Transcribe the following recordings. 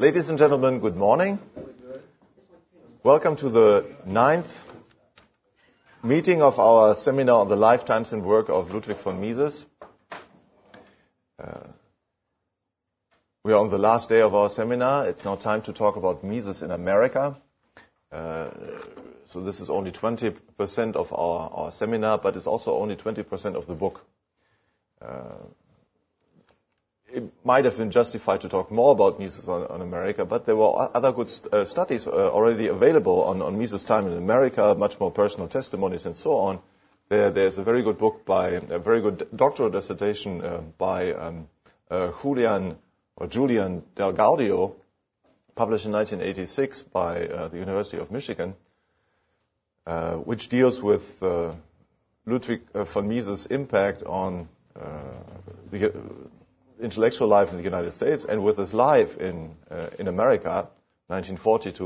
Ladies and gentlemen, good morning. Welcome to the 9th meeting of our seminar on the lifetimes and work of Ludwig von Mises. We are on the last day of our seminar. It's now time to talk about Mises in America. So this is only 20% of our seminar, but it's also only 20% of the book. It might have been justified to talk more about Mises on America, but there were other good studies already available on Mises' time in America, much more personal testimonies and so on. There's a very good book a very good doctoral dissertation by Julian Del Gaudio, published in 1986 by the University of Michigan, which deals with Ludwig von Mises' impact on the intellectual life in the United States and with his life in America, 1940 to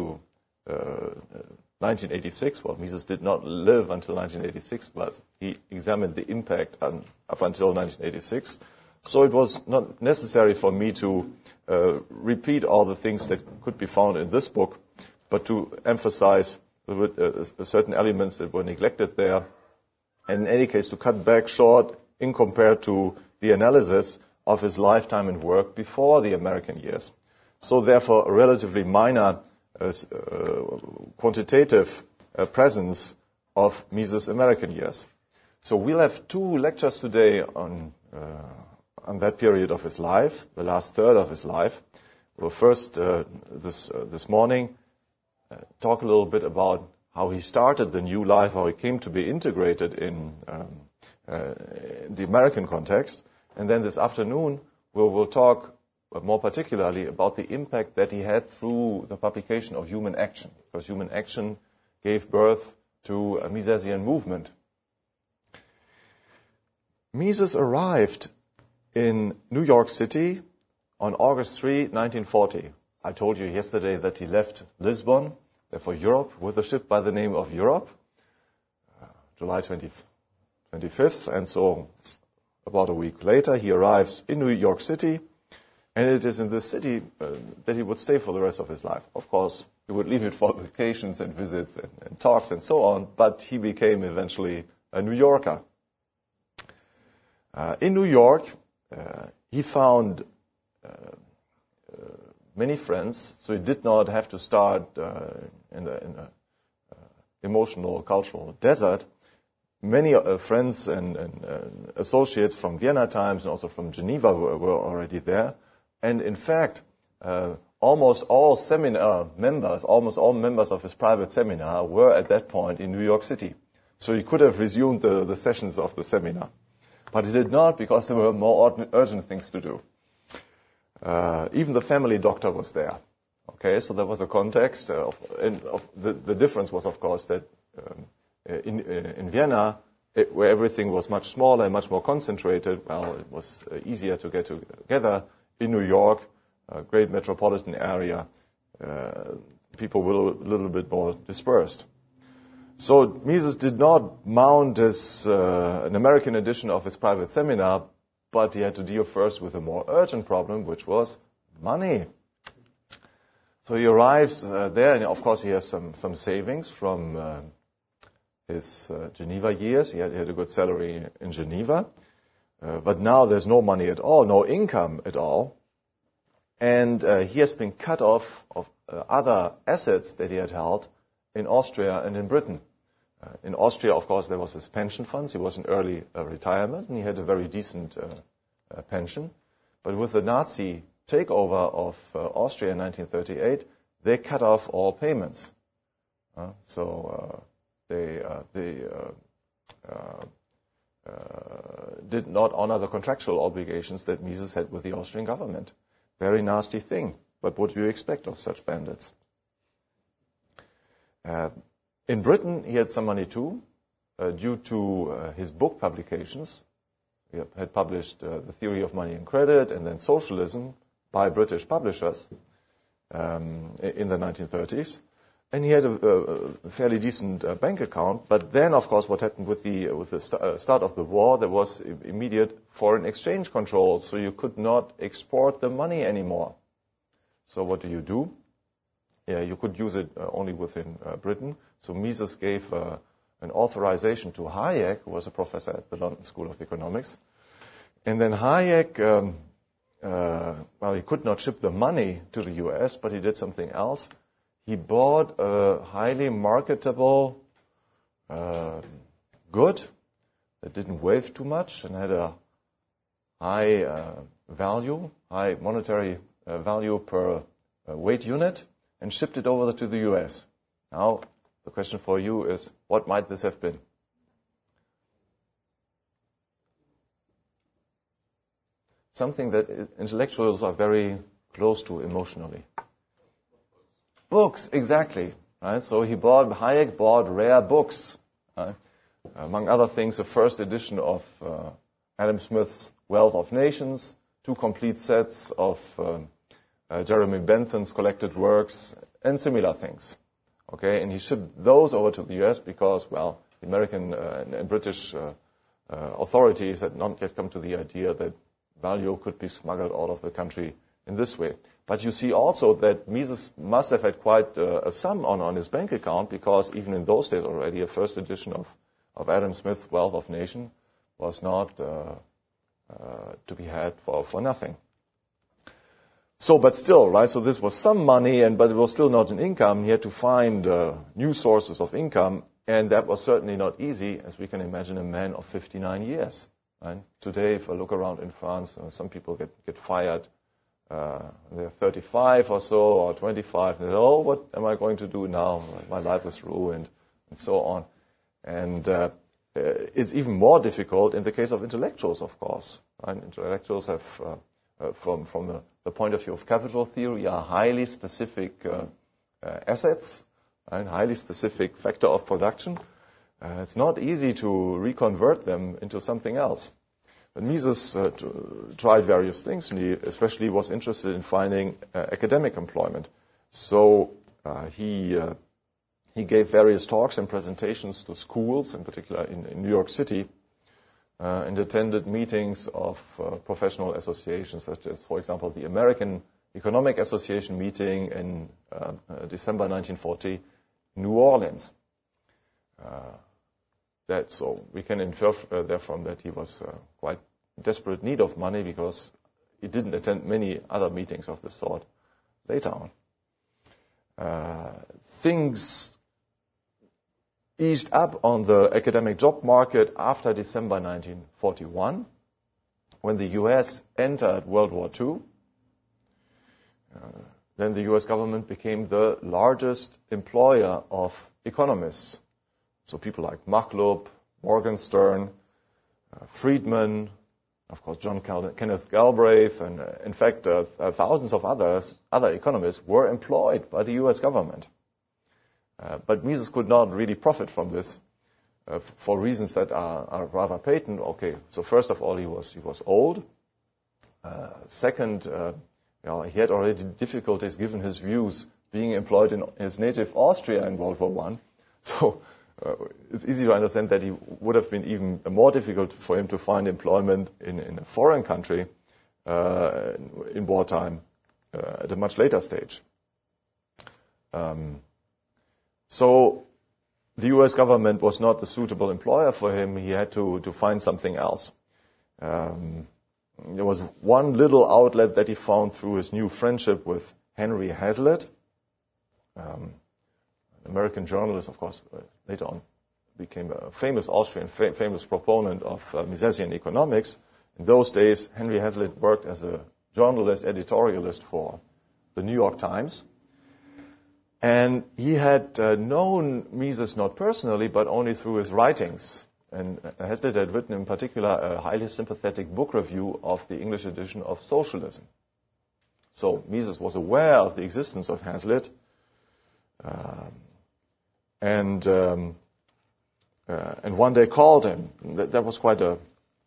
1986. Well, Mises did not live until 1986, but he examined the impact up until 1986. So it was not necessary for me to repeat all the things that could be found in this book, but to emphasize certain elements that were neglected there, and in any case to cut back short in compared to the analysis of his lifetime and work before the American years. So therefore, a relatively minor quantitative presence of Mises' American years. So we'll have two lectures today on that period of his life, the last third of his life. We'll first, this morning, talk a little bit about how he started the new life, how he came to be integrated in the American context. And then this afternoon, we'll talk more particularly about the impact that he had through the publication of Human Action, because Human Action gave birth to a Misesian movement. Mises arrived in New York City on August 3, 1940. I told you yesterday that he left Lisbon, therefore Europe, with a ship by the name of Europe, July 25th, and so about a week later, he arrives in New York City, and it is in this city that he would stay for the rest of his life. Of course, he would leave it for vacations and visits and talks and so on, but he became eventually a New Yorker. In New York, he found many friends, so he did not have to start in an emotional, cultural desert. Many friends and associates from Vienna times and also from Geneva were already there. And in fact, almost all members of his private seminar were at that point in New York City. So he could have resumed the sessions of the seminar. But he did not, because there were more urgent things to do. Even the family doctor was there. Okay, so there was a context. The difference was, of course, that in Vienna, where everything was much smaller and much more concentrated, well, it was easier to get together. In New York, a great metropolitan area, people were a little bit more dispersed. So Mises did not mount an American edition of his private seminar, but he had to deal first with a more urgent problem, which was money. So he arrives there, and of course he has some savings from his Geneva years. He had a good salary in Geneva. But now there's no money at all, no income at all. And he has been cut off of other assets that he had held in Austria and in Britain. In Austria, of course, there was his pension funds. He was in early retirement, and he had a very decent pension. But with the Nazi takeover of Austria in 1938, they cut off all payments. They did not honor the contractual obligations that Mises had with the Austrian government. Very nasty thing, but what do you expect of such bandits? In Britain, he had some money too, due to his book publications. He had published The Theory of Money and Credit and then Socialism by British publishers in the 1930s. And he had a fairly decent bank account. But then, of course, what happened with the start of the war, there was immediate foreign exchange control, so you could not export the money anymore. So what do? Yeah, you could use it only within Britain. So Mises gave an authorization to Hayek, who was a professor at the London School of Economics. And then Hayek, he could not ship the money to the US, but he did something else. He bought a highly marketable good that didn't weigh too much and had a high monetary value per weight unit, and shipped it over to the US. Now, the question for you is, what might this have been? Something that intellectuals are very close to emotionally. Books, exactly. Right? So Hayek bought rare books. Right? Among other things, the first edition of Adam Smith's Wealth of Nations, 2 complete sets of Jeremy Bentham's collected works, and similar things. Okay, and he shipped those over to the US because, well, the American and British authorities had not yet come to the idea that value could be smuggled out of the country in this way. But you see also that Mises must have had quite a sum on his bank account, because even in those days already, a first edition of Adam Smith's Wealth of Nations was not to be had for nothing. So, but still, right, so this was some money, but it was still not an income. He had to find new sources of income, and that was certainly not easy, as we can imagine a man of 59 years. Right? Today, if I look around in France, some people get fired. They're 35 or so, or 25, and they say, oh, what am I going to do now? My life is ruined, and so on. And it's even more difficult in the case of intellectuals, of course. Right? Intellectuals have, from the point of view of capital theory, are highly specific assets, right? Highly specific factor of production. It's not easy to reconvert them into something else. But Mises tried various things, and he especially was interested in finding academic employment. So he gave various talks and presentations to schools, in particular in New York City, and attended meetings of professional associations, such as, for example, the American Economic Association meeting in December 1940 in New Orleans. So we can infer therefrom that he was quite in desperate need of money, because he didn't attend many other meetings of this sort later on. Things eased up on the academic job market after December 1941, when the US entered World War II. Then the US government became the largest employer of economists. So people like Machlup, Morgenstern, Friedman, of course John Kenneth Galbraith, and in fact thousands of other economists were employed by the US government. But Mises could not really profit from this for reasons that are rather patent. Okay, so first of all, he was old. Second, he had already difficulties given his views being employed in his native Austria in World War I. So it's easy to understand that he would have been even more difficult for him to find employment in a foreign country in wartime at a much later stage. So the US government was not the suitable employer for him. He had to find something else. There was one little outlet that he found through his new friendship with Henry Hazlitt, an American journalist, of course, later on became a famous Austrian, famous proponent of Misesian economics. In those days, Henry Hazlitt worked as a journalist, editorialist for the New York Times. And he had known Mises not personally, but only through his writings. And Hazlitt had written in particular a highly sympathetic book review of the English edition of Socialism. So Mises was aware of the existence of Hazlitt. And one day called him. That was quite a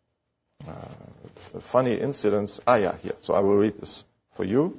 funny incident. Here. So I will read this for you.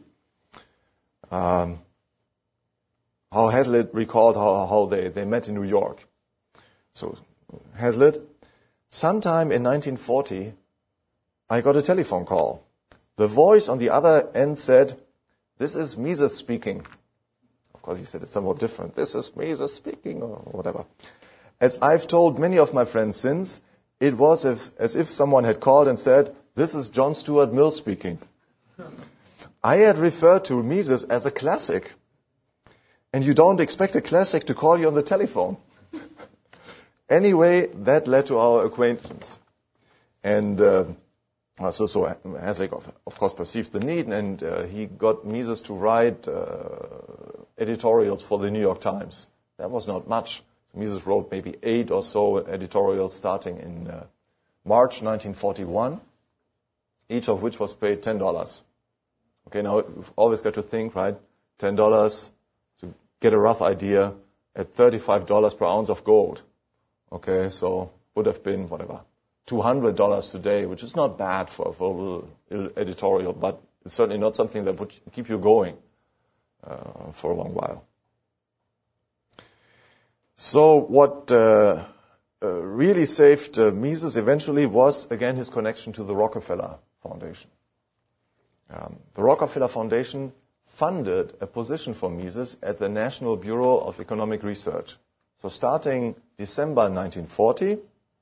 How Hazlitt recalled how they met in New York. So Hazlitt, sometime in 1940, I got a telephone call. The voice on the other end said, This is Mises speaking. Of course, he said it's somewhat different. This is Mises speaking, or whatever. As I've told many of my friends since, it was as if someone had called and said, this is John Stuart Mill speaking. I had referred to Mises as a classic. And you don't expect a classic to call you on the telephone. Anyway, that led to our acquaintance. And so Haslake, of course, perceived the need, and he got Mises to write editorials for the New York Times. That was not much. So Mises wrote maybe 8 or so editorials starting in March 1941, each of which was paid $10. Okay, now you've always got to think, right? $10 to get a rough idea at $35 per ounce of gold. Okay, so would have been, whatever, $200 today, which is not bad for a little editorial, but it's certainly not something that would keep you going for a long while. So what really saved Mises eventually was, again, his connection to the Rockefeller Foundation. The Rockefeller Foundation funded a position for Mises at the National Bureau of Economic Research. So starting December 1940,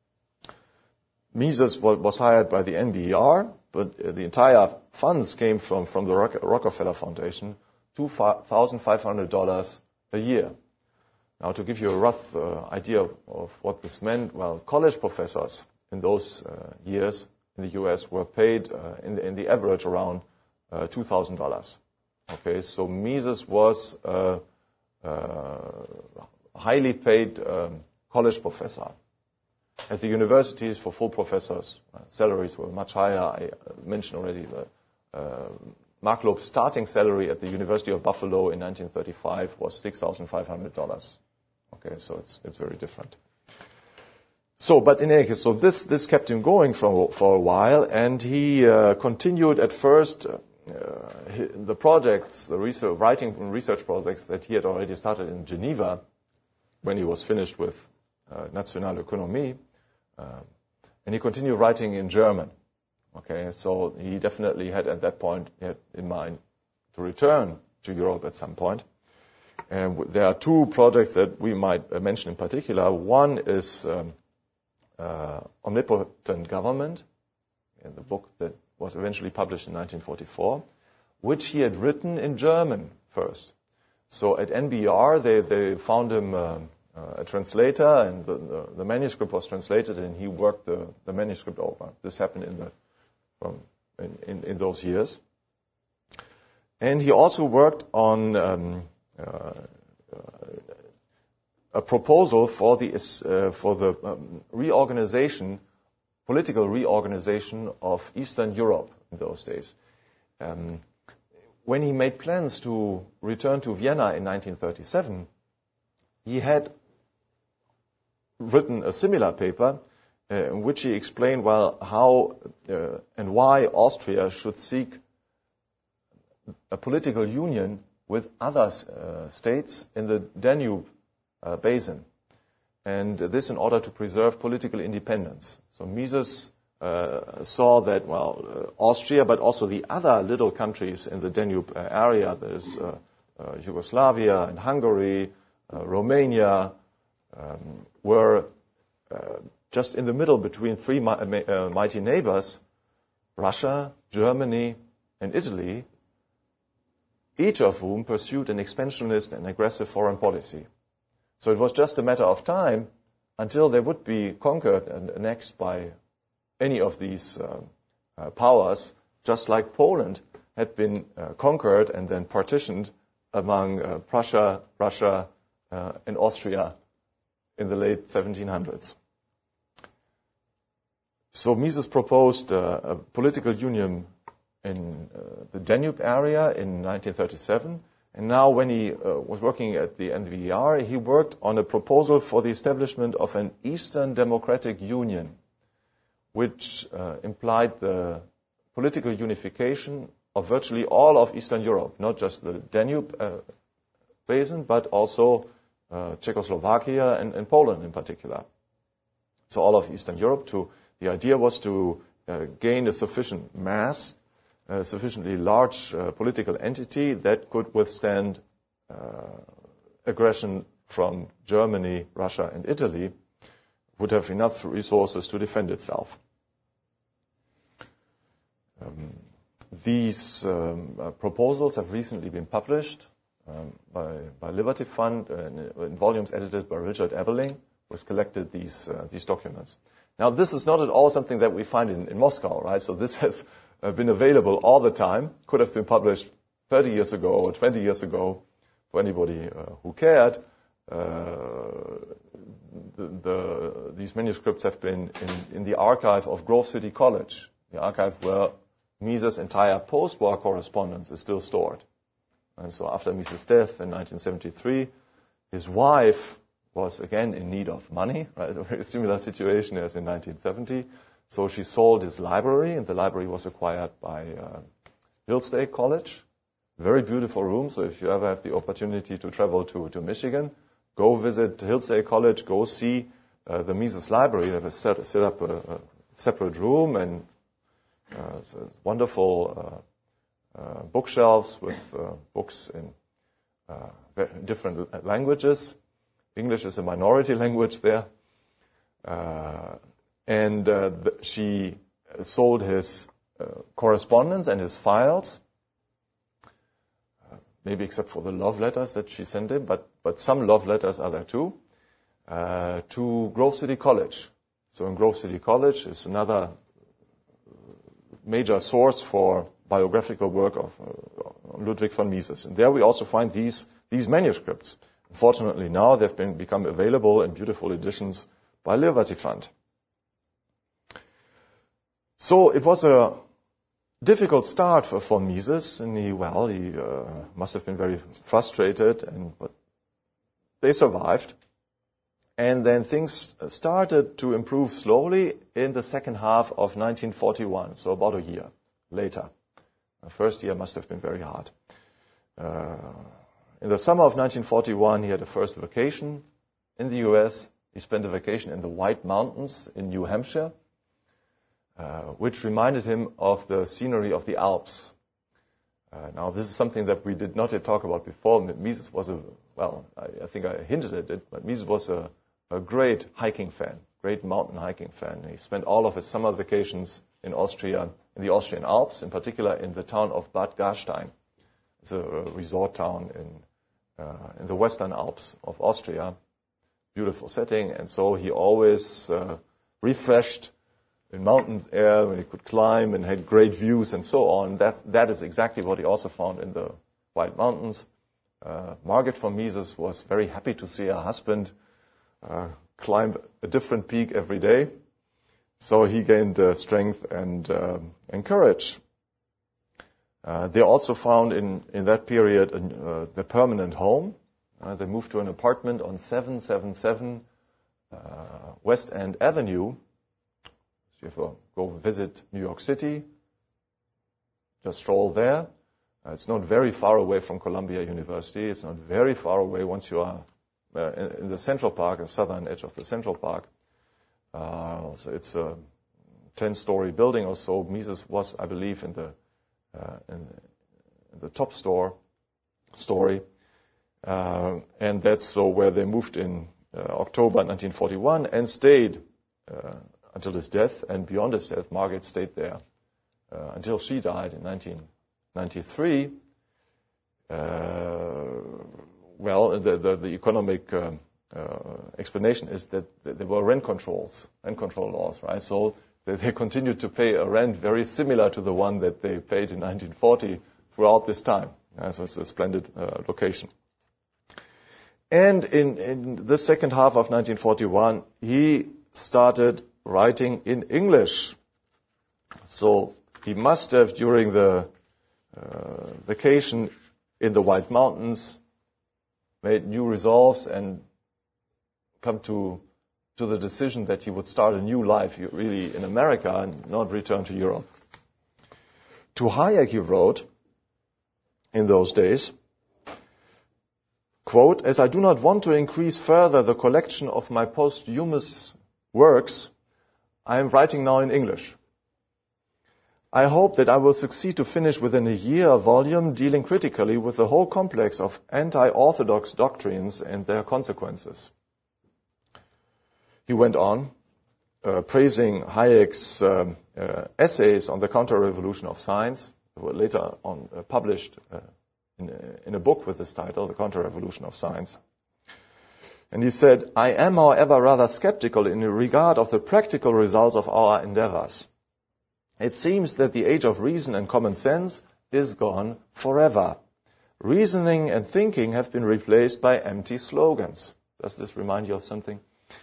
Mises was hired by the NBER, but the entire funds came from the Rockefeller Foundation, $2,500 a year. Now, to give you a rough idea of what this meant, well, college professors in those years in the U.S. were paid in the average around $2,000. Okay, so Mises was a highly paid college professor. At the universities, for full professors, salaries were much higher. I mentioned already the Mark Loeb's starting salary at the University of Buffalo in 1935 was $6,500. Okay, so it's very different. So, but in any case, so this kept him going for a while, and he continued at first the projects, the writing and research projects that he had already started in Geneva when he was finished with Nationalökonomie, and he continued writing in German. Okay, so he definitely had at that point in mind to return to Europe at some point. And there are 2 projects that we might mention in particular. One is Omnipotent Government, in the book that was eventually published in 1944, which he had written in German first. So at NBER, they found him a translator, and the manuscript was translated, and he worked the manuscript over. This happened in those years. And he also worked on a proposal for the reorganization, political reorganization of Eastern Europe in those days. When he made plans to return to Vienna in 1937, he had written a similar paper in which he explained, well, how and why Austria should seek a political union with other states in the Danube basin, and this in order to preserve political independence. So Mises saw that, well, Austria, but also the other little countries in the Danube area, there's Yugoslavia and Hungary, Romania, were just in the middle between 3 mighty neighbors, Russia, Germany, and Italy, each of whom pursued an expansionist and aggressive foreign policy. So it was just a matter of time until they would be conquered and annexed by any of these powers, just like Poland had been conquered and then partitioned among Prussia, Russia, and Austria in the late 1700s. So Mises proposed a political union in the Danube area in 1937. And now when he was working at the NVER, he worked on a proposal for the establishment of an Eastern Democratic Union, which implied the political unification of virtually all of Eastern Europe, not just the Danube basin, but also Czechoslovakia and Poland in particular. So all of Eastern Europe. The idea was to gain a sufficient mass a sufficiently large political entity that could withstand aggression from Germany, Russia, and Italy, would have enough resources to defend itself. These proposals have recently been published by Liberty Fund in volumes edited by Richard Ebeling, who has collected these documents. Now, this is not at all something that we find in Moscow, right? So this has been available all the time, could have been published 30 years ago or 20 years ago for anybody who cared. These manuscripts have been in the archive of Grove City College, the archive where Mises' entire post-war correspondence is still stored. And so after Mises' death in 1973, his wife was again in need of money, right? A very similar situation as in 1970. So she sold his library, and the library was acquired by Hillsdale College. Very beautiful room, so if you ever have the opportunity to travel to Michigan, go visit Hillsdale College, go see the Mises Library. They have set up a separate room and wonderful bookshelves with books in different languages. English is a minority language there. She sold his correspondence and his files, maybe except for the love letters that she sent him, but some love letters are there too, to Grove City College. So in Grove City College is another major source for biographical work of Ludwig von Mises. And there we also find these manuscripts. Unfortunately now they've become available in beautiful editions by Liberty Fund. So it was a difficult start for von Mises, and he must have been very frustrated, but they survived. And then things started to improve slowly in the second half of 1941, so about a year later. The first year must have been very hard. In the summer of 1941, he had a first vacation in the US. He spent a vacation in the White Mountains in New Hampshire, which reminded him of the scenery of the Alps. Now, this is something that we did not yet talk about before. Mises was I think I hinted at it, but Mises was a great hiking fan, great mountain hiking fan. He spent all of his summer vacations in Austria, in the Austrian Alps, in particular in the town of Bad Gastein. It's a resort town in the Western Alps of Austria. Beautiful setting, and so he always refreshed in mountain air when he could climb and had great views and so on. That is exactly what he also found in the White Mountains. Margaret von Mises was very happy to see her husband climb a different peak every day. So he gained strength and courage. They also found in that period the permanent home. They moved to an apartment on 777 West End Avenue. So if you go visit New York City, just stroll there. It's not very far away from Columbia University. It's not very far away once you are in the Central Park, the southern edge of the Central Park. So it's a 10-story building or so. Mises was, I believe, in the top story. And that's so where they moved in October 1941 and stayed until his death. And beyond his death, Margaret stayed there until she died in 1993. The economic explanation is that there were rent control laws, right? So they continued to pay a rent very similar to the one that they paid in 1940 throughout this time. So it's a splendid location. And in the second half of 1941, he started writing in English. So he must have, during the vacation in the White Mountains, made new resolves and come to the decision that he would start a new life really in America and not return to Europe. To Hayek, he wrote in those days, quote, "As I do not want to increase further the collection of my posthumous works, I am writing now in English. I hope that I will succeed to finish within a year a volume dealing critically with the whole complex of anti-orthodox doctrines and their consequences. He went on, praising Hayek's essays on the counter-revolution of science, that were later on published in a book with this title, The Counter-Revolution of Science. And he said, I am, however, rather skeptical in regard of the practical results of our endeavors. It seems that the age of reason and common sense is gone forever. Reasoning and thinking have been replaced by empty slogans. Does this remind you of something?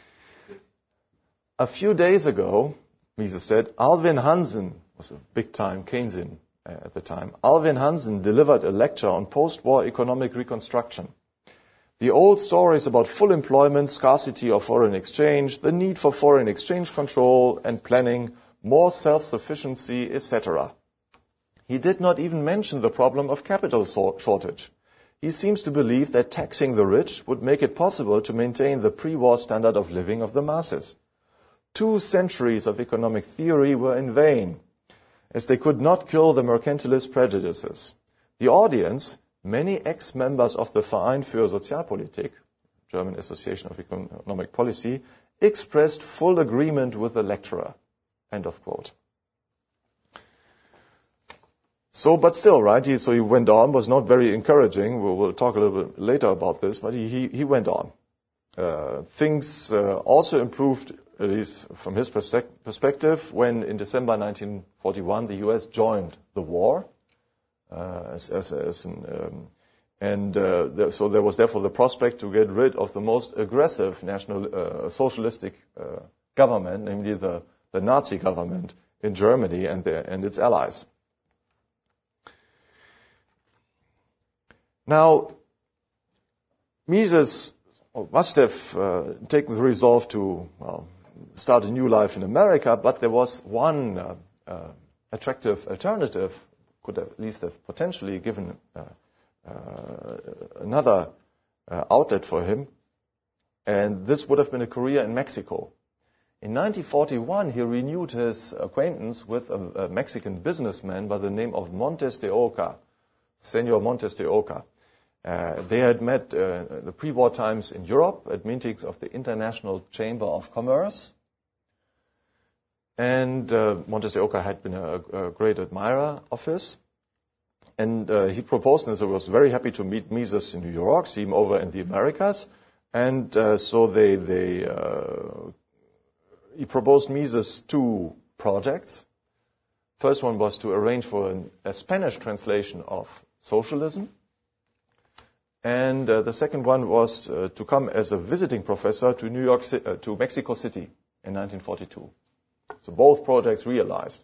A few days ago, Mises said, Alvin Hansen was a big-time Keynesian at the time. Alvin Hansen delivered a lecture on post-war economic reconstruction. The old stories about full employment, scarcity of foreign exchange, the need for foreign exchange control and planning, more self-sufficiency, etc. He did not even mention the problem of capital shortage. He seems to believe that taxing the rich would make it possible to maintain the pre-war standard of living of the masses. 2 centuries of economic theory were in vain, as they could not kill the mercantilist prejudices. The audience, many ex-members of the Verein für Sozialpolitik, German Association of Economic Policy, expressed full agreement with the lecturer. End of quote. So, but still, right, so he went on, was not very encouraging. We'll talk a little bit later about this, but he went on. Things also improved, at least from his perspective, when in December 1941 the US joined the war. So there was therefore the prospect to get rid of the most aggressive national socialistic government, namely the Nazi government in Germany and its allies. Now, Mises must have taken the resolve to start a new life in America, but there was one attractive alternative, could at least have potentially given another outlet for him, and this would have been a career in Mexico. In 1941, he renewed his acquaintance with a Mexican businessman by the name of Montes de Oca, Senor Montes de Oca. They had met in the pre-war times in Europe at meetings of the International Chamber of Commerce. And Montes de Oca had been a great admirer of his. And he proposed, and so he was very happy to meet Mises in New York, see him over in the Americas. And so he proposed Mises 2 projects. First one was to arrange for a Spanish translation of Socialism. And the second one was to come as a visiting professor to to Mexico City in 1942. So both projects realized.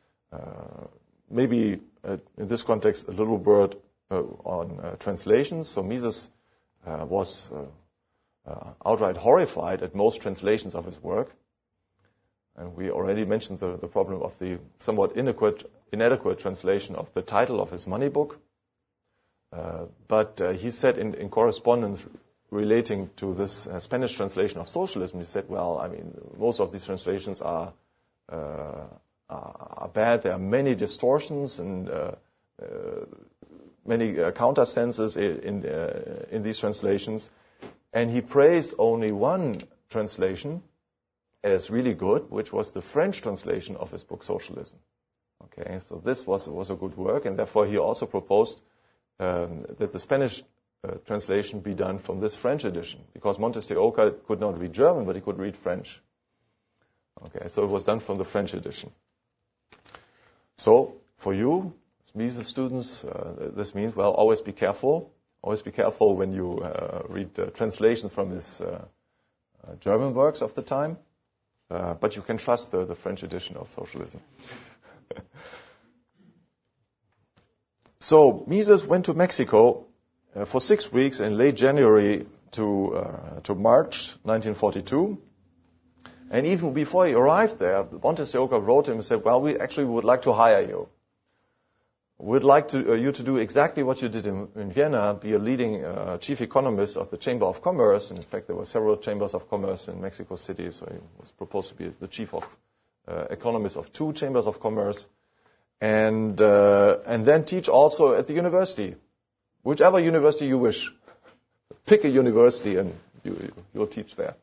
Maybe in this context, a little word on translations. So Mises was outright horrified at most translations of his work. And we already mentioned the problem of the somewhat inadequate translation of the title of his money book. But he said in correspondence relating to this Spanish translation of Socialism, he said, well, I mean, most of these translations are bad. There are many distortions and many countersenses in these translations. And he praised only one translation as really good, which was the French translation of his book Socialism. Okay, so this was a good work, and therefore he also proposed that the Spanish translation be done from this French edition, because Montes de Oca could not read German, but he could read French. Okay, so it was done from the French edition. So for you, Mises students, this means, well, always be careful. Always be careful when you read translations from his German works of the time. But you can trust the French edition of Socialism. So Mises went to Mexico for 6 weeks in late January to March 1942. And even before he arrived there, Montes de Oca wrote him and said, well, we actually would like to hire you. We'd like you to do exactly what you did in Vienna, be a leading chief economist of the Chamber of Commerce. And in fact, there were several chambers of commerce in Mexico City, so he was proposed to be the chief of economist of 2 chambers of commerce. and then teach also at the university, whichever university you wish. Pick a university and you'll teach there.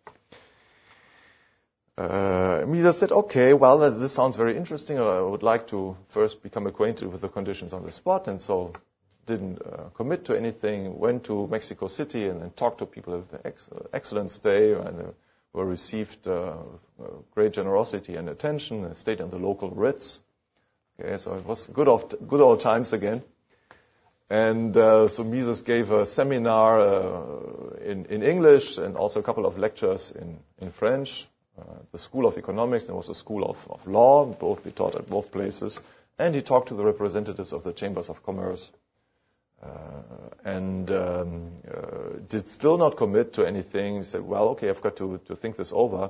Mises said, okay, well, this sounds very interesting. I would like to first become acquainted with the conditions on the spot, and so didn't commit to anything. Went to Mexico City and then talked to people with excellent stay, and were received great generosity and attention. I stayed in the local Ritz. Okay, so it was good old times again. And so Mises gave a seminar in English and also a couple of lectures in French. The School of Economics and also School of Law. Both we taught at both places. And he talked to the representatives of the Chambers of Commerce. And did still not commit to anything. He said, well, okay, I've got to think this over.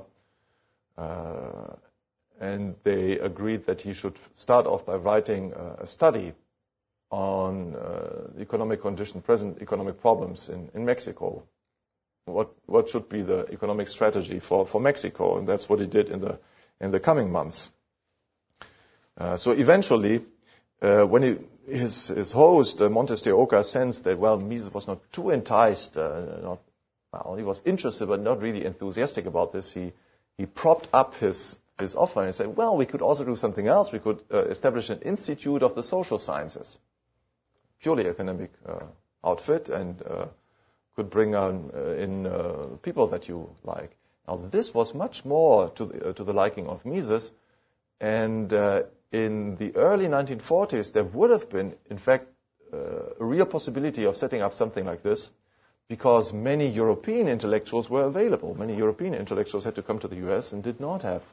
And they agreed that he should start off by writing a study on the economic condition, present economic problems in Mexico. What should be the economic strategy for Mexico? And that's what he did in the coming months. So eventually, when his host, Montes de Oca, sensed that, well, Mises was not too enticed, he was interested but not really enthusiastic about this, he propped up his offer and said, well, we could also do something else. We could establish an institute of the social sciences, purely academic outfit, and could bring in people that you like. Now, this was much more to the liking of Mises, and in the early 1940s, there would have been, in fact, a real possibility of setting up something like this, because many European intellectuals were available. Many European intellectuals had to come to the US and did not have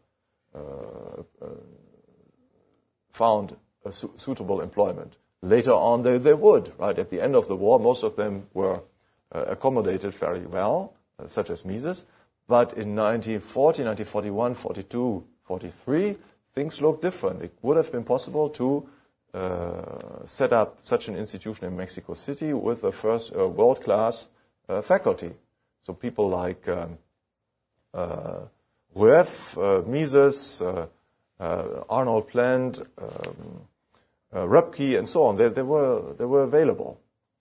found a suitable employment. Later on, they would, right? At the end of the war, most of them were accommodated very well, such as Mises. But in 1940, 1941, 42, 43, things looked different. It would have been possible to set up such an institution in Mexico City with the first world-class faculty. So people like Rueff, Mises, Arnold Plant, Röpke, and so on. They were available.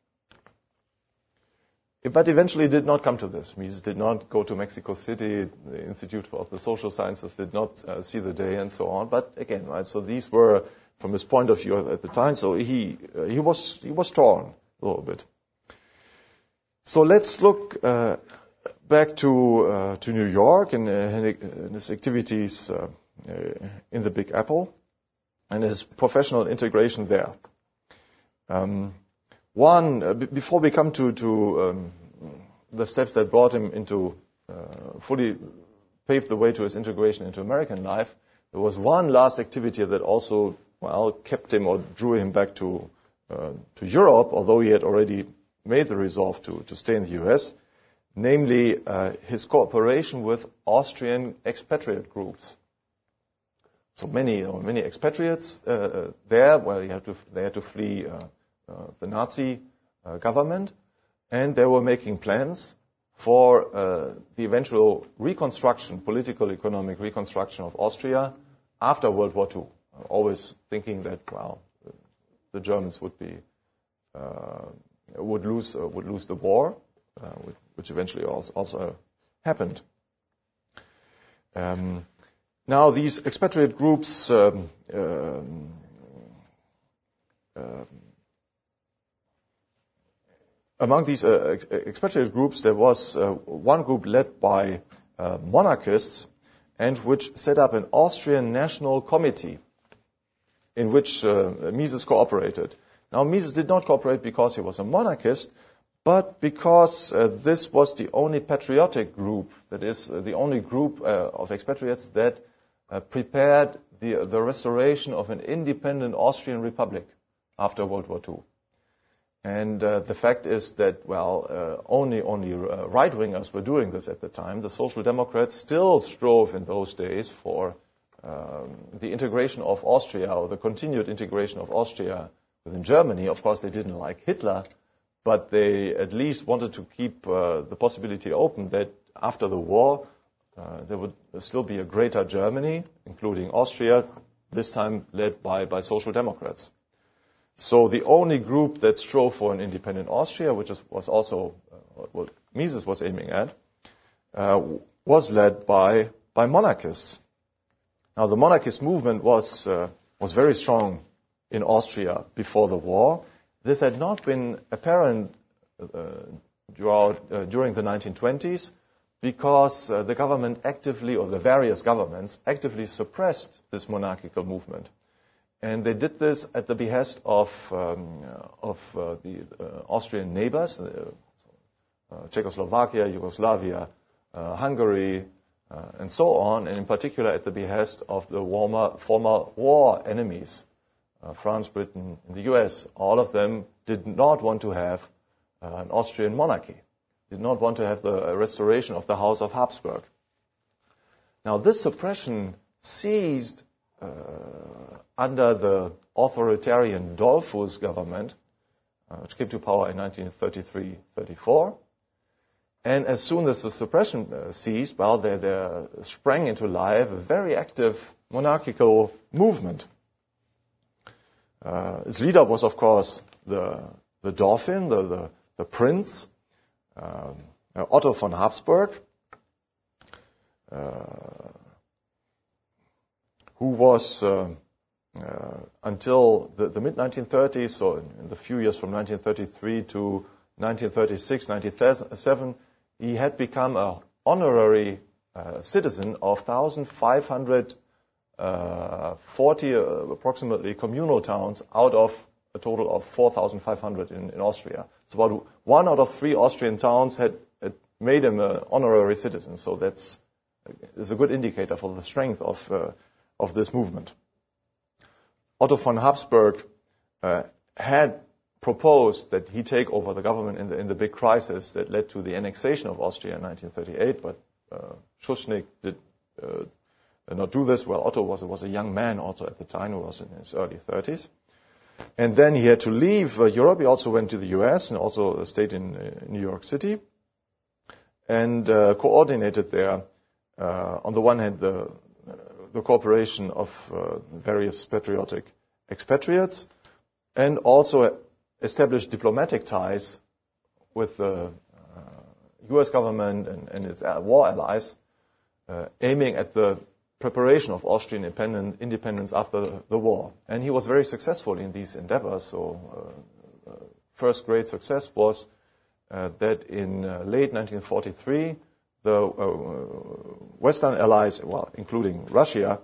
But eventually it did not come to this. Mises did not go to Mexico City. The Institute of the Social Sciences did not see the day, and so on. But again, right, so these were, from his point of view at the time, so he was torn a little bit. So let's look back to New York and his activities in the Big Apple and his professional integration there. Before we come to the steps that brought him into fully paved the way to his integration into American life, there was one last activity that also, kept him or drew him back to Europe, although he had already made the resolve to stay in the US, namely his cooperation with Austrian expatriate groups. So many expatriates there, they had to flee the Nazi government, and they were making plans for the eventual reconstruction, political, economic reconstruction of Austria after World War II. Always thinking that the Germans would lose the war, which eventually also happened. Now these expatriate groups. Among these expatriate groups, there was one group led by monarchists, and which set up an Austrian National Committee, in which Mises cooperated. Now, Mises did not cooperate because he was a monarchist, but because this was the only patriotic group, that is, the only group of expatriates that prepared the restoration of an independent Austrian republic after World War II. And the fact is that, only right-wingers were doing this at the time. The Social Democrats still strove in those days for the integration of Austria, or the continued integration of Austria within Germany. Of course, they didn't like Hitler, but they at least wanted to keep the possibility open that after the war, there would still be a greater Germany, including Austria, this time led by Social Democrats. So the only group that strove for an independent Austria, which was also what Mises was aiming at, was led by monarchists. Now, the monarchist movement was very strong in Austria before the war. This had not been apparent during the 1920s because the government actively, or the various governments, actively suppressed this monarchical movement. And they did this at the behest of the Austrian neighbors, Czechoslovakia, Yugoslavia, Hungary, and so on, and in particular at the behest of the former war enemies, France, Britain, and the US. All of them did not want to have an Austrian monarchy, did not want to have the restoration of the House of Habsburg. Now, this suppression ceased under the authoritarian Dollfuss government, which came to power in 1933-34. And as soon as the suppression ceased, well, there sprang into life a very active monarchical movement. Its leader was, of course, the Dauphin, the prince, Otto von Habsburg, who was, until the mid-1930s, so in the few years from 1933 to 1936, 1937, he had become an honorary citizen of 1,540 approximately communal towns out of a total of 4,500 in Austria. So about 1 out of 3 Austrian towns had made him an honorary citizen. So that's a good indicator for the strength of this movement. Otto von Habsburg had proposed that he take over the government in the big crisis that led to the annexation of Austria in 1938, but Schuschnigg did not do this. Well, Otto was a young man also at the time, who was in his early 30s. And then he had to leave Europe. He also went to the US and also stayed in New York City and coordinated there, on the one hand, the cooperation of various patriotic expatriates, and also established diplomatic ties with the US government and its war allies, aiming at the preparation of Austrian independence after the war. And he was very successful in these endeavors. So first great success was that in late 1943, the Western allies, well, including Russia,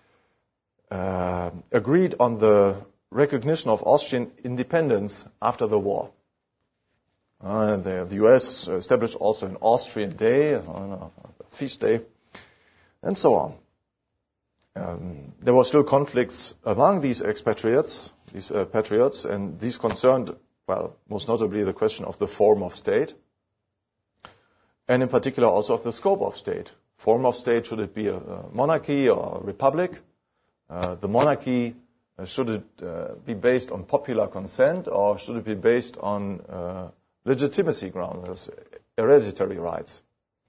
agreed on the recognition of Austrian independence after the war. The US established also an Austrian Day, a feast day, and so on. There were still conflicts among these expatriates, these patriots, and these concerned, well, most notably the question of the form of state, and in particular also of the scope of state. Form of state, should it be a monarchy or a republic? The monarchy, should it be based on popular consent, or should it be based on legitimacy grounds, hereditary rights?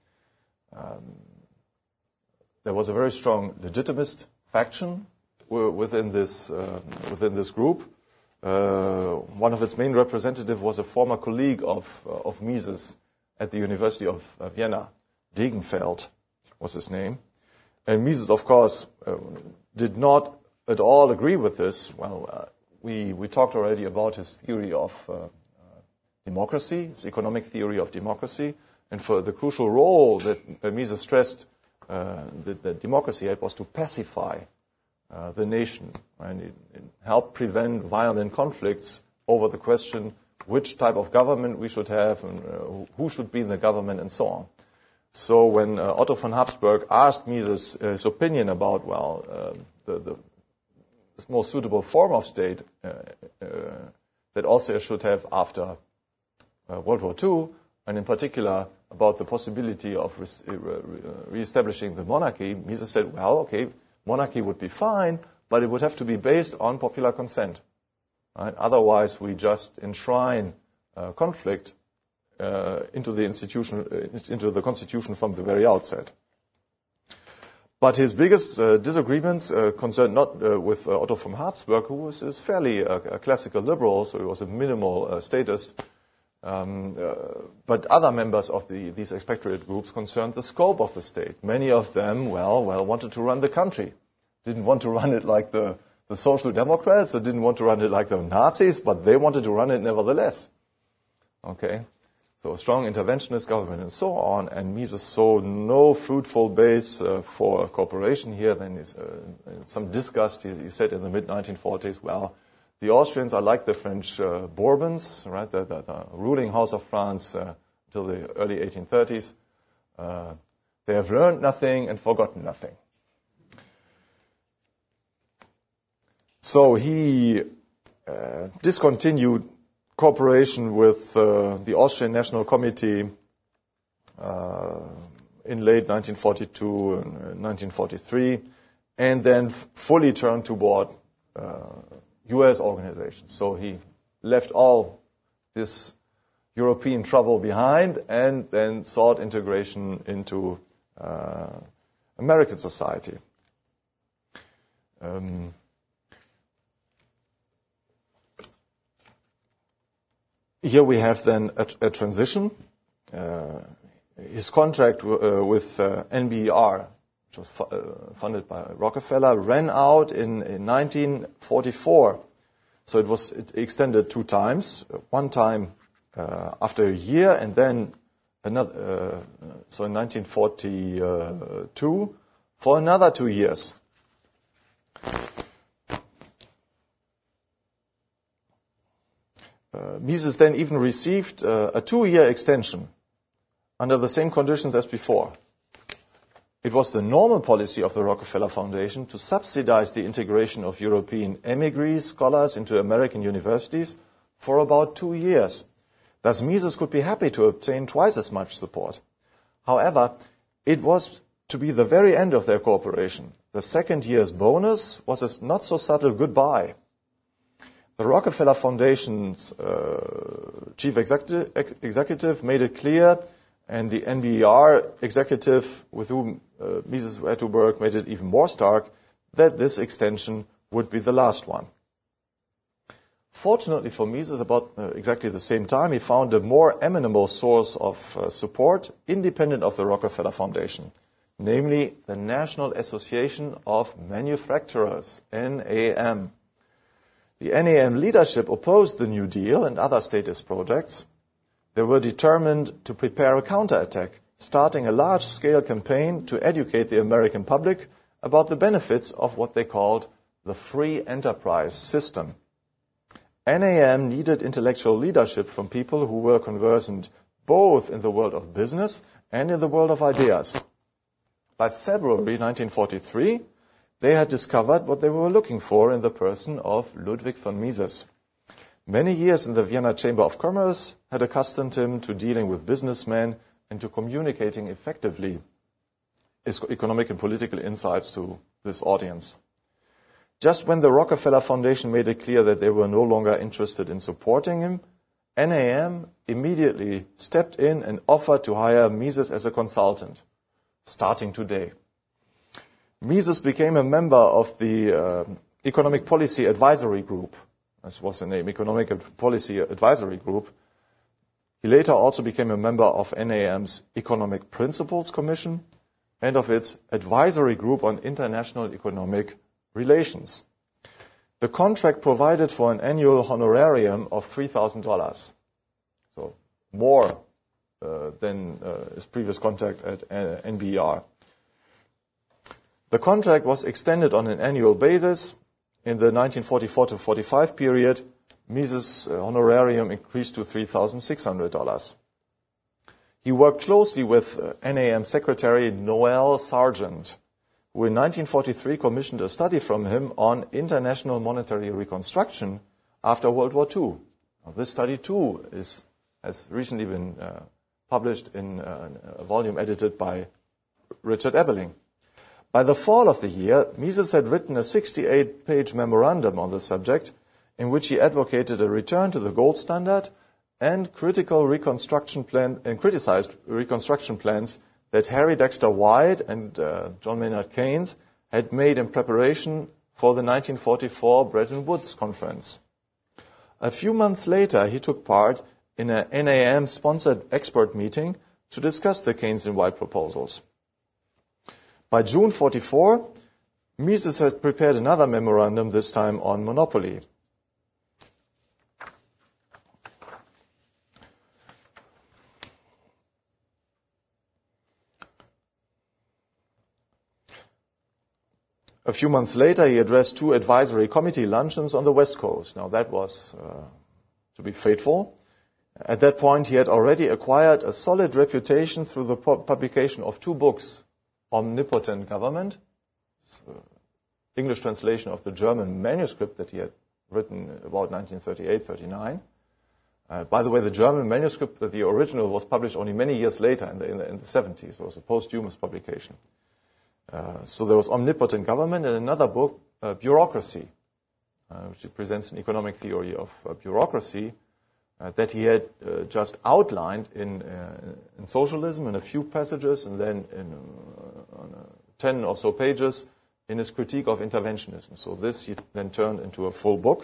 There was a very strong legitimist faction within this group. One of its main representatives was a former colleague of Mises at the University of Vienna. Degenfeld was his name. And Mises, of course, did not at all agree with this. Well, we talked already about his theory of democracy, his economic theory of democracy, and for the crucial role that Mises stressed that democracy had was to pacify the nation, and it helped prevent violent conflicts over the question which type of government we should have and who should be in the government and so on. So when Otto von Habsburg asked Mises his opinion about, the most suitable form of state that Austria should have after World War II, and in particular about the possibility of re-establishing the monarchy, Mises said, well, okay, monarchy would be fine, but it would have to be based on popular consent. Right? Otherwise, we just enshrine conflict into the constitution from the very outset. But his biggest disagreements concerned not with Otto von Habsburg, who was fairly a classical liberal, so he was a minimal statist. But other members of these expatriate groups concerned the scope of the state. Many of them, wanted to run the country. Didn't want to run it like the Social Democrats, or didn't want to run it like the Nazis, but they wanted to run it nevertheless. Okay? So a strong interventionist government and so on, and Mises saw no fruitful base for cooperation here. Then some disgust, he said in the mid-1940s, well, the Austrians are like the French Bourbons, right, the ruling house of France till the early 1830s. They have learned nothing and forgotten nothing. So he discontinued cooperation with the Austrian National Committee in late 1942 and 1943, and then fully turned toward U.S. organizations. So he left all this European trouble behind and then sought integration into American society. Here we have then a transition. His contract with NBER, which was funded by Rockefeller, ran out in 1944. So it extended 2 times. One time after a year, and then another. So in 1942 for another 2 years. Mises then even received a 2-year extension under the same conditions as before. It was the normal policy of the Rockefeller Foundation to subsidize the integration of European emigres, scholars into American universities for about 2 years. Thus, Mises could be happy to obtain twice as much support. However, it was to be the very end of their cooperation. The second year's bonus was a not so subtle goodbye. The Rockefeller Foundation's chief executive made it clear, and the NBER executive with whom Mises had to work made it even more stark, that this extension would be the last one. Fortunately for Mises, about exactly the same time, he found a more amenable source of support independent of the Rockefeller Foundation, namely the National Association of Manufacturers, NAM. The NAM leadership opposed the New Deal and other statist projects. They were determined to prepare a counterattack, starting a large-scale campaign to educate the American public about the benefits of what they called the free enterprise system. NAM needed intellectual leadership from people who were conversant both in the world of business and in the world of ideas. By February 1943, they had discovered what they were looking for in the person of Ludwig von Mises. Many years in the Vienna Chamber of Commerce had accustomed him to dealing with businessmen and to communicating effectively his economic and political insights to this audience. Just when the Rockefeller Foundation made it clear that they were no longer interested in supporting him, NAM immediately stepped in and offered to hire Mises as a consultant, starting today. Mises became a member of the Economic Policy Advisory Group. This was the name, Economic Policy Advisory Group. He later also became a member of NAM's Economic Principles Commission and of its Advisory Group on International Economic Relations. The contract provided for an annual honorarium of $3,000, so more than his previous contract at NBER. The contract was extended on an annual basis. In the 1944 to 45 period, Mises' honorarium increased to $3,600. He worked closely with NAM Secretary Noel Sargent, who in 1943 commissioned a study from him on international monetary reconstruction after World War II. Now, this study, too, has recently been published in a volume edited by Richard Ebeling. By the fall of the year, Mises had written a 68-page memorandum on the subject in which he advocated a return to the gold standard and criticized reconstruction plans that Harry Dexter White and John Maynard Keynes had made in preparation for the 1944 Bretton Woods Conference. A few months later, he took part in a NAM-sponsored expert meeting to discuss the Keynes and White proposals. By June 1944, Mises had prepared another memorandum, this time on monopoly. A few months later, he addressed 2 advisory committee luncheons on the West Coast. Now, that was to be fateful. At that point, he had already acquired a solid reputation through the publication of 2 books, Omnipotent Government, English translation of the German manuscript that he had written about 1938-39. By the way, the German manuscript, the original, was published only many years later in the 70s. It was a posthumous publication. So there was Omnipotent Government, and another book, Bureaucracy, which presents an economic theory of bureaucracy that he had just outlined in Socialism in a few passages, and then on 10 or so pages in his critique of interventionism. So this he then turned into a full book.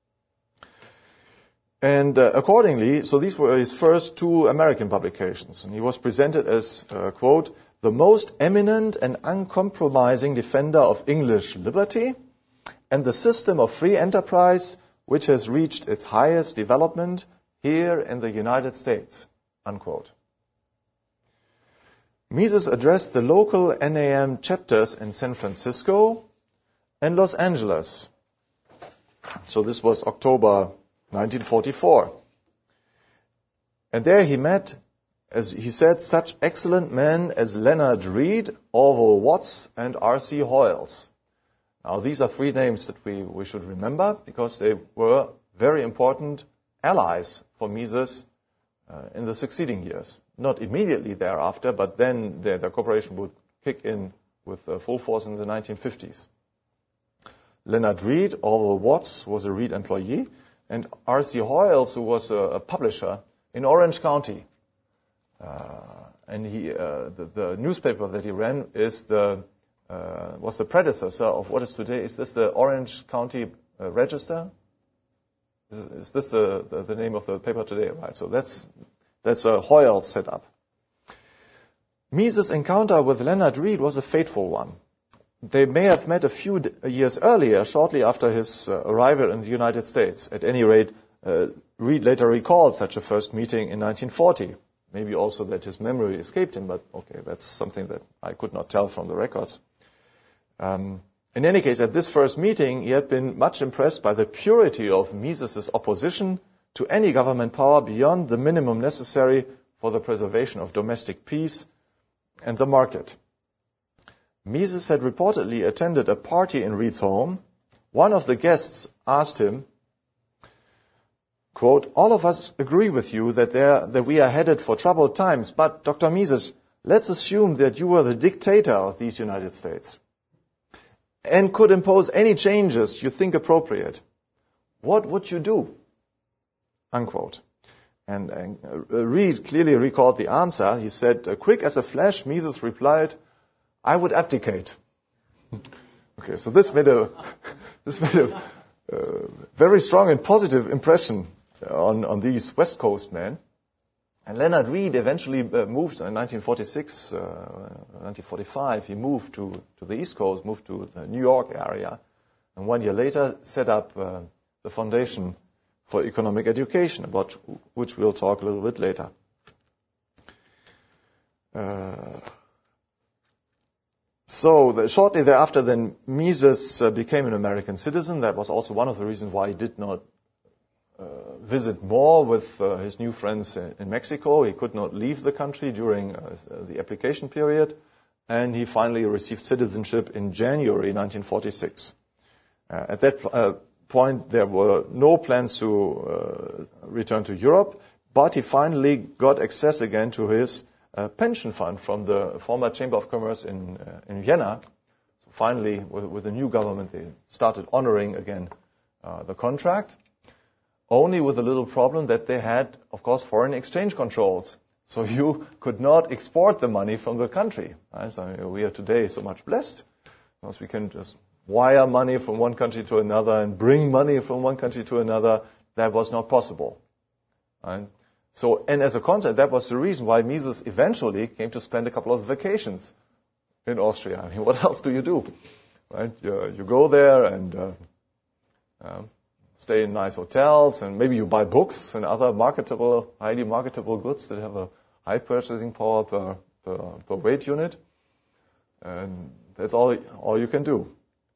And accordingly, so these were his first 2 American publications, and he was presented as, quote, the most eminent and uncompromising defender of English liberty and the system of free enterprise which has reached its highest development here in the United States, unquote. Mises addressed the local NAM chapters in San Francisco and Los Angeles. So this was October 1944. And there he met, as he said, such excellent men as Leonard Read, Orville Watts, and R.C. Hoyles. Now, these are 3 names that we should remember because they were very important allies for Mises in the succeeding years. Not immediately thereafter, but then their cooperation would kick in with full force in the 1950s. Leonard Read, Orville Watts, was a Read employee, and R.C. Hoyles, who was a publisher in Orange County. And the newspaper that he ran was the predecessor of what is today. Is this the Orange County Register? Is this the name of the paper today? Right. So that's a Hoyle setup. Mises' encounter with Leonard Read was a fateful one. They may have met a few years earlier, shortly after his arrival in the United States. At any rate, Read later recalled such a first meeting in 1940. Maybe also that his memory escaped him, but okay, that's something that I could not tell from the records. In any case, at this first meeting, he had been much impressed by the purity of Mises' opposition to any government power beyond the minimum necessary for the preservation of domestic peace and the market. Mises had reportedly attended a party in Read's home. One of the guests asked him, quote, all of us agree with you that we are headed for troubled times, but Dr. Mises, let's assume that you were the dictator of these United States and could impose any changes you think appropriate. What would you do? Unquote. And Read clearly recalled the answer. He said, quick as a flash, Mises replied, I would abdicate. Okay, so this made a very strong and positive impression on these West Coast men. And Leonard Read eventually moved in 1946, 1945. He moved to the East Coast, moved to the New York area, and 1 year later set up the Foundation for Economic Education, about which we'll talk a little bit later. Shortly thereafter, then, Mises became an American citizen. That was also one of the reasons why he did not visit more with his new friends in Mexico. He could not leave the country during the application period, and he finally received citizenship in January 1946. At that point, there were no plans to return to Europe, but he finally got access again to his pension fund from the former Chamber of Commerce in Vienna. So finally, with the new government, they started honoring again the contract, only with a little problem that they had, of course, foreign exchange controls. So you could not export the money from the country. Right? So we are today so much blessed because we can just wire money from one country to another and bring money from one country to another. That was not possible. Right? So, and as a consequence, that was the reason why Mises eventually came to spend a couple of vacations in Austria. I mean, what else do you do? Right? You go there and stay in nice hotels, and maybe you buy books and other highly marketable goods that have a high purchasing power per weight unit. And that's all you can do.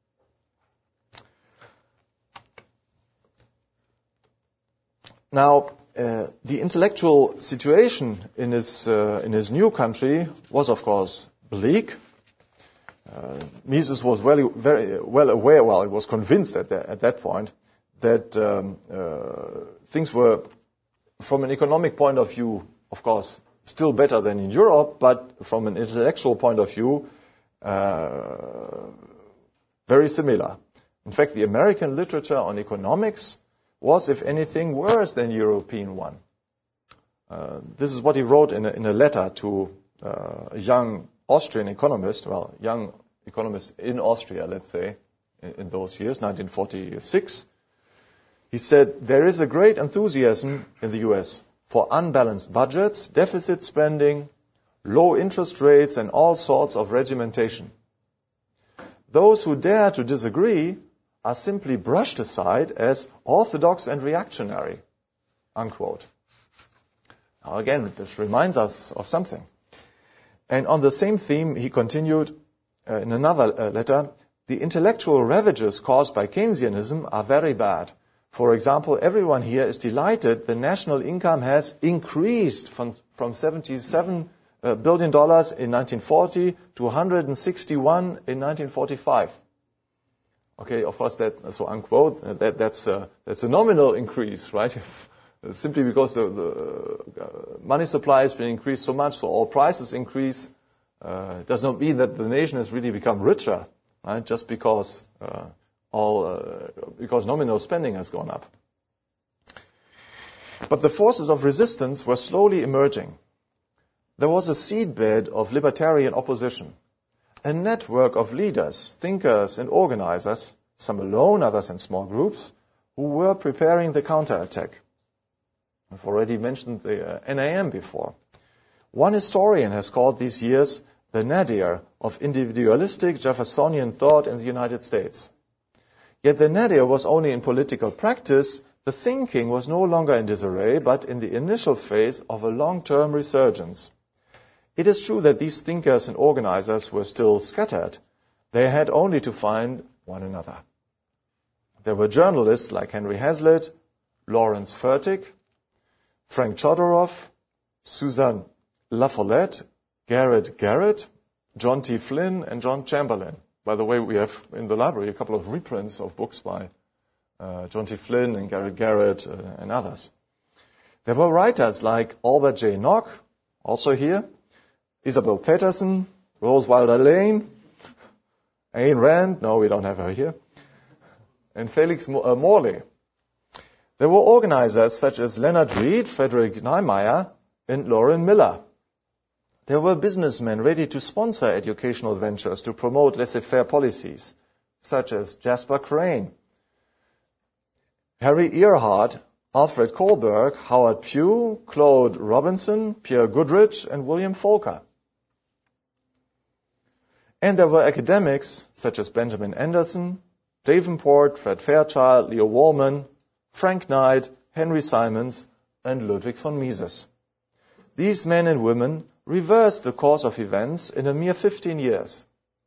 Now, the intellectual situation in his new country was, of course, bleak. Mises was very well aware, he was convinced at that point that things were, from an economic point of view, of course, still better than in Europe, but from an intellectual point of view, very similar. In fact, the American literature on economics was, if anything, worse than European one. This is what he wrote in a letter to a young Austrian economist, young economist in Austria, let's say, in those years, 1946. He said, "There is a great enthusiasm in the US for unbalanced budgets, deficit spending, low interest rates, and all sorts of regimentation. Those who dare to disagree are simply brushed aside as orthodox and reactionary," unquote. Now again, this reminds us of something. And on the same theme, he continued in another letter, "The intellectual ravages caused by Keynesianism are very bad. For example, everyone here is delighted the national income has increased from $77 billion in 1940 to 161 in 1945. Okay, of course, that's so unquote. That's a nominal increase, right? Simply because the money supply has been increased so much, so all prices increase. Does not mean that the nation has really become richer, right? Just because because nominal spending has gone up. But the forces of resistance were slowly emerging. There was a seedbed of libertarian opposition, a network of leaders, thinkers, and organizers, some alone, others in small groups, who were preparing the counterattack. I've already mentioned the NAM before. One historian has called these years the nadir of individualistic Jeffersonian thought in the United States. Yet the nadir was only in political practice. The thinking was no longer in disarray, but in the initial phase of a long-term resurgence. It is true that these thinkers and organizers were still scattered. They had only to find one another. There were journalists like Henry Hazlitt, Lawrence Fertig, Frank Chodorov, Susan La Follette, Garrett Garrett, John T. Flynn, and John Chamberlain. By the way, we have in the library a couple of reprints of books by John T. Flynn and Garrett Garrett and others. There were writers like Albert J. Nock, also here, Isabel Peterson, Rose Wilder Lane, Ayn Rand, no, we don't have her here, and Felix Morley. There were organizers such as Leonard Read, Frederick Niemeyer, and Loren Miller. There were businessmen ready to sponsor educational ventures to promote laissez-faire policies, such as Jasper Crane, Harry Earhart, Alfred Kohlberg, Howard Pugh, Claude Robinson, Pierre Goodrich, and William Folker. And there were academics such as Benjamin Anderson, Davenport, Fred Fairchild, Leo Wallman, Frank Knight, Henry Simons, and Ludwig von Mises. These men and women reversed the course of events in a mere 15 years.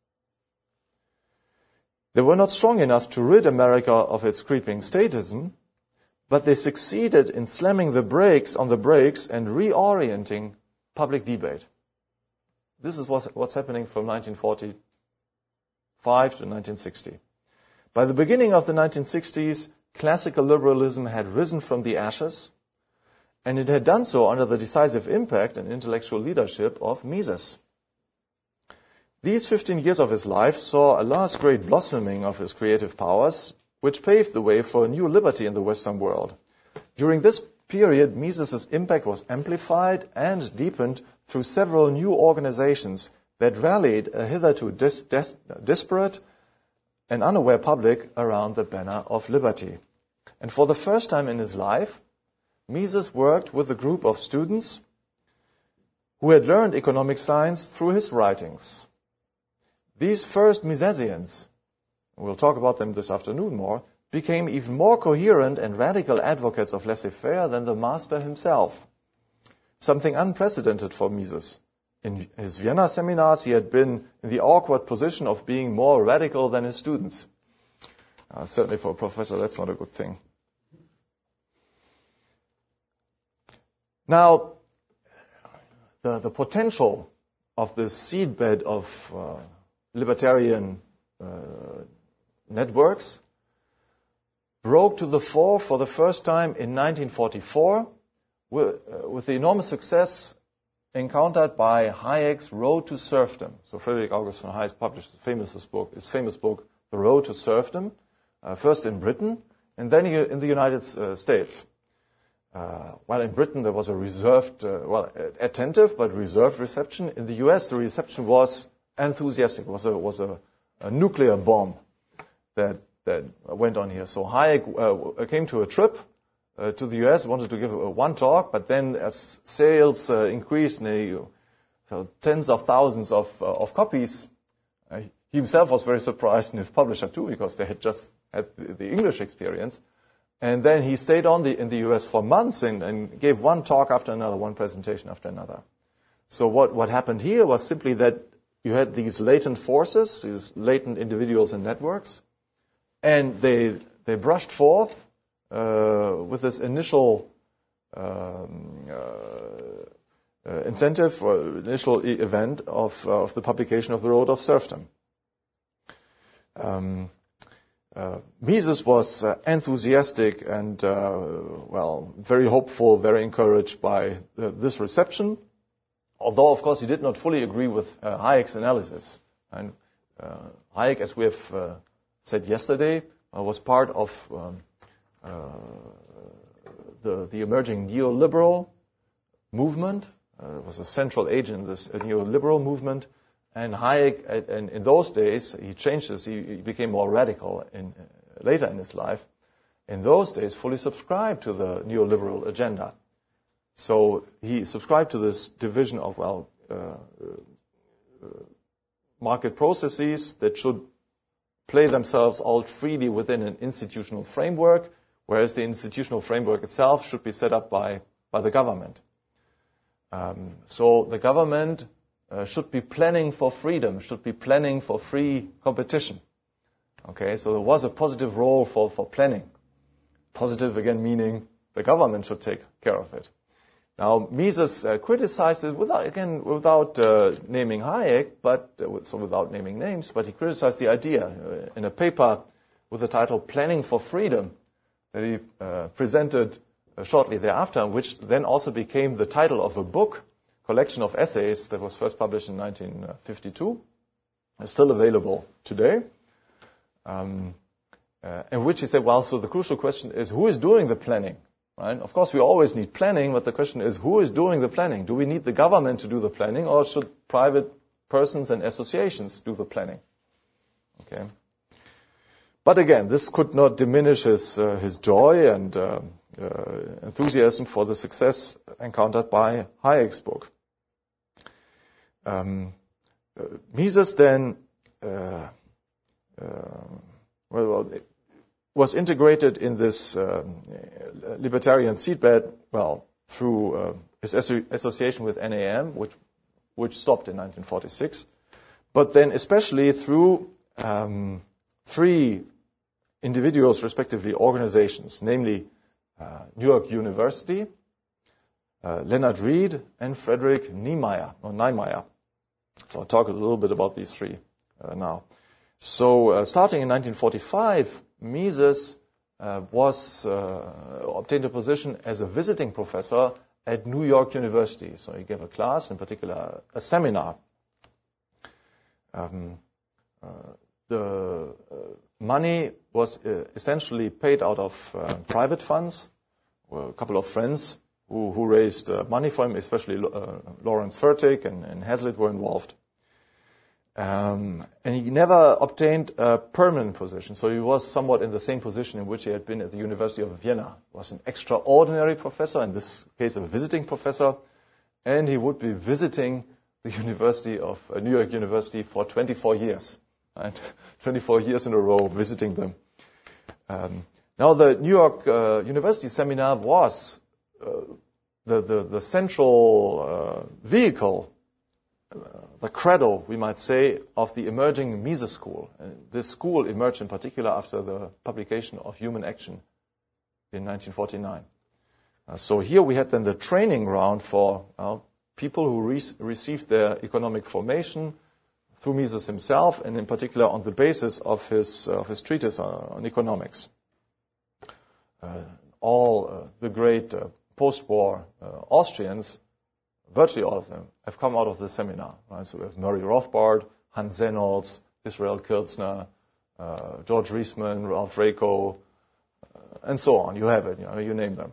They were not strong enough to rid America of its creeping statism, but they succeeded in slamming the brakes on the brakes and reorienting public debate. This is what's happening from 1945 to 1960. By the beginning of the 1960s, classical liberalism had risen from the ashes, and it had done so under the decisive impact and intellectual leadership of Mises. These 15 years of his life saw a last great blossoming of his creative powers, which paved the way for a new liberty in the Western world. During this period, Mises's impact was amplified and deepened through several new organizations that rallied a hitherto disparate and unaware public around the banner of liberty. And for the first time in his life, Mises worked with a group of students who had learned economic science through his writings. These first Misesians, we'll talk about them this afternoon more, became even more coherent and radical advocates of laissez-faire than the master himself. Something unprecedented for Mises. In his Vienna seminars, he had been in the awkward position of being more radical than his students. Certainly for a professor, that's not a good thing. Now, the potential of this seedbed of libertarian networks broke to the fore for the first time in 1944 with the enormous success encountered by Hayek's Road to Serfdom. So Friedrich August von Hayek published his famous book, The Road to Serfdom, first in Britain and then in the United States. While in Britain there was a reserved, attentive but reserved reception. In the US the reception was enthusiastic. It was a nuclear bomb that went on here. So Hayek came to a trip to the US, wanted to give one talk, but then as sales increased, tens of thousands of copies, he himself was very surprised, and his publisher too, because they had just had the English experience. And then he stayed in the US for months and gave one talk after another, one presentation after another. So what happened here was simply that you had these latent forces, these latent individuals and networks, and they brushed forth with this initial incentive or initial event of the publication of The Road of Serfdom. Mises was enthusiastic and, very hopeful, very encouraged by this reception, although, of course, he did not fully agree with Hayek's analysis. And Hayek, as we have said yesterday, was part of the emerging neoliberal movement, was a central agent in this neoliberal movement. And Hayek, in those days, he changed this. He became more radical later in his life. In those days, fully subscribed to the neoliberal agenda. So he subscribed to this division of market processes that should play themselves out freely within an institutional framework, whereas the institutional framework itself should be set up by the government. So the government should be planning for freedom, should be planning for free competition. Okay, so there was a positive role for planning. Positive, again, meaning the government should take care of it. Now, Mises criticized it without naming Hayek, so without naming names, but he criticized the idea in a paper with the title Planning for Freedom that he presented shortly thereafter, which then also became the title of a book, collection of essays that was first published in 1952. It's still available today. In which he said, so the crucial question is, who is doing the planning? Right? Of course, we always need planning, but the question is, who is doing the planning? Do we need the government to do the planning, or should private persons and associations do the planning? Okay. But again, this could not diminish his joy and enthusiasm for the success encountered by Hayek's book. Mises then was integrated in this libertarian seedbed, through his association with NAM, which stopped in 1946, but then especially through three individuals, respectively organizations, namely New York University, Leonard Read, and Frederick Niemeyer. So I'll talk a little bit about these three now. So starting in 1945, Mises obtained a position as a visiting professor at New York University. So he gave a class, in particular a seminar. The money was essentially paid out of private funds, a couple of friends who raised money for him, especially Lawrence Fertig and Hazlitt were involved. And he never obtained a permanent position, so he was somewhat in the same position in which he had been at the University of Vienna. He was an extraordinary professor, in this case a visiting professor, and he would be visiting the University of New York University for 24 years. And 24 years in a row visiting them. Now the New York University seminar was the central vehicle, the credo, we might say, of the emerging Mises School. This school emerged in particular after the publication of Human Action in 1949. So here we had then the training ground for people who received their economic formation through Mises himself, and in particular on the basis of his treatise on economics. All the great post-war Austrians, virtually all of them, have come out of the seminar. Right? So we have Murray Rothbard, Hans Sennholz, Israel Kirzner, George Reisman, Ralph Raico, and so on. You have it, you name them.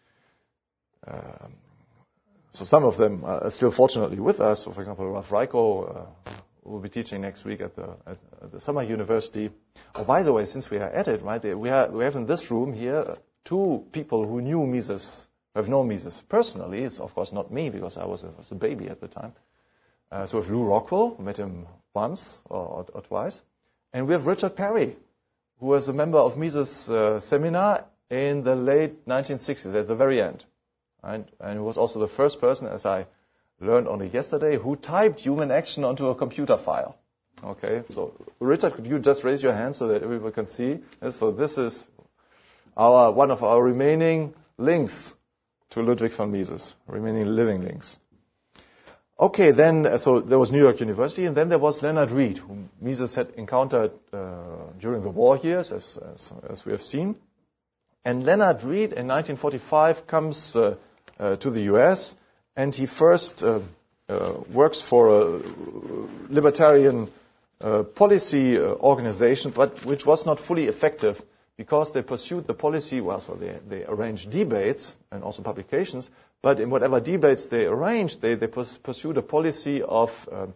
So some of them are still fortunately with us. So for example, Ralph Raico will be teaching next week at the Summer University. Oh, by the way, since we are at it, right, we have in this room here two people who knew Mises, have known Mises personally. It's of course not me because I was a baby at the time. So we have Lou Rockwell, met him once or twice, and we have Richard Perry, who was a member of Mises seminar in the late 1960s, at the very end, right? And he was also the first person, as I learned only yesterday, who typed Human Action onto a computer file. Okay, so Richard, could you just raise your hand so that everyone can see? So this is one of our remaining links to Ludwig von Mises, remaining living links. Okay, then, so there was New York University, and then there was Leonard Read, whom Mises had encountered during the war years, as we have seen. And Leonard Read in 1945 comes to the US, and he first works for a libertarian policy organization, but which was not fully effective because they pursued the policy, so they arranged debates and also publications, but in whatever debates they arranged, they pursued a policy of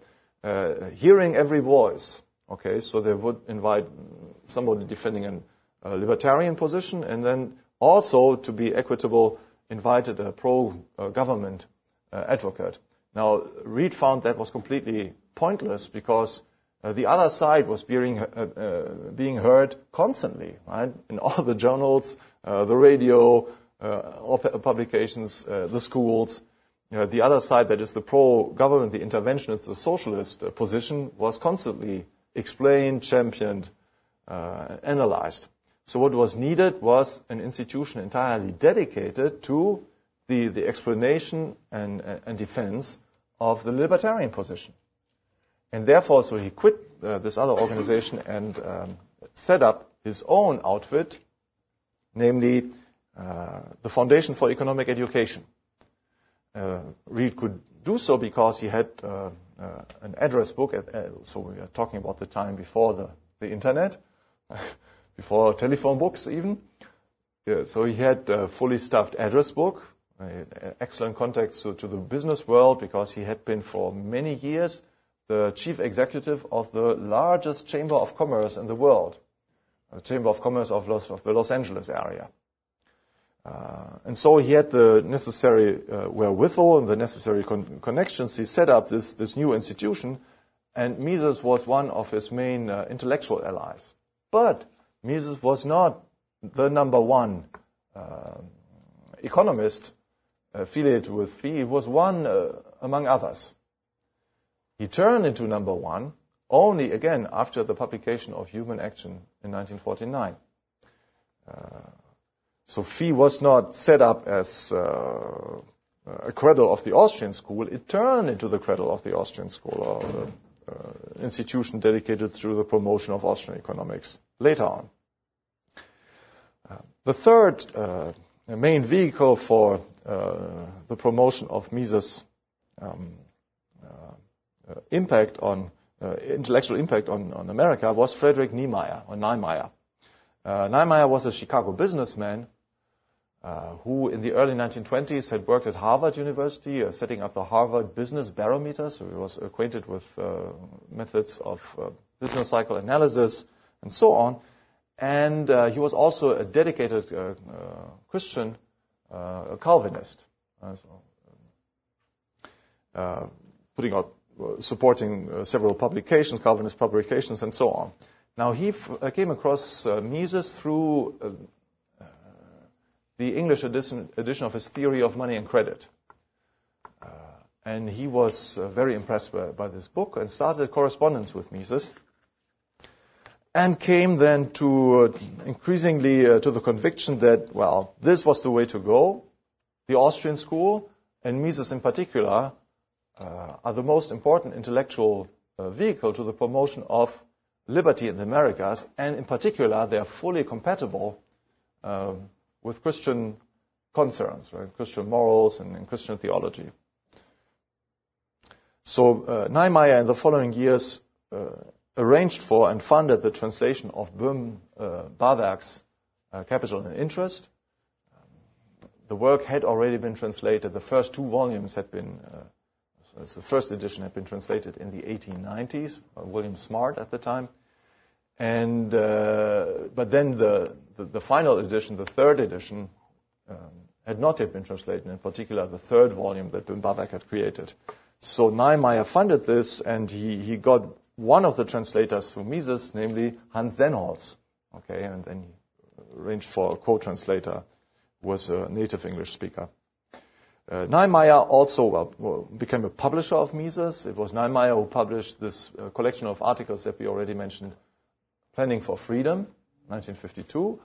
hearing every voice. Okay, so they would invite somebody defending a libertarian position, and then also, to be equitable, invited a pro-government advocate. Now, Read found that was completely pointless because the other side was being heard constantly, right? In all the journals, the radio, all publications, the schools. The other side, that is the pro-government, the interventionist, the socialist position, was constantly explained, championed, analyzed. So what was needed was an institution entirely dedicated to the explanation and defense of the libertarian position. And therefore, so he quit this other organization and set up his own outfit, namely the Foundation for Economic Education. Read could do so because he had an address book, so we are talking about the time before the internet, before telephone books even. So he had a fully staffed address book, excellent contacts to the business world because he had been for many years the chief executive of the largest chamber of commerce in the world, the Chamber of Commerce of the Los Angeles area. And so he had the necessary wherewithal and the necessary connections. He set up this new institution, and Mises was one of his main intellectual allies. But Mises was not the number one economist affiliated with FEE. He was one among others. He turned into number one only, again, after the publication of Human Action in 1949. So FEE was not set up as a cradle of the Austrian school. It turned into the cradle of the Austrian school, or the institution dedicated to the promotion of Austrian economics later on. The third main vehicle for the promotion of Mises' impact on intellectual impact on America was Frederick Niemeyer, or Niemeyer. Niemeyer was a Chicago businessman who in the early 1920s had worked at Harvard University, setting up the Harvard Business Barometer, so he was acquainted with methods of business cycle analysis and so on. And he was also a dedicated Christian Calvinist, supporting several publications, Calvinist publications, and so on. Now, he came across Mises through the English edition of his Theory of Money and Credit. And he was very impressed by this book and started a correspondence with Mises, and came then to increasingly to the conviction that, well, this was the way to go. The Austrian school, and Mises in particular, are the most important intellectual vehicle to the promotion of liberty in the Americas, and in particular, they are fully compatible with Christian concerns, right? Christian morals and Christian theology. So Niemeyer in the following years arranged for and funded the translation of Böhm-Bawerk's Capital and Interest. The work had already been translated. The first two volumes had been, the first edition had been translated in the 1890s, by William Smart at the time. And but then the final edition, the third edition, had not yet been translated, in particular the third volume that Böhm-Bawerk had created. So Niemeyer funded this, and he got one of the translators through Mises, namely Hans Sennholz. Okay, and then he arranged for a co-translator who was a native English speaker. Niemeyer also became a publisher of Mises. It was Niemeyer who published this collection of articles that we already mentioned, Planning for Freedom, 1952.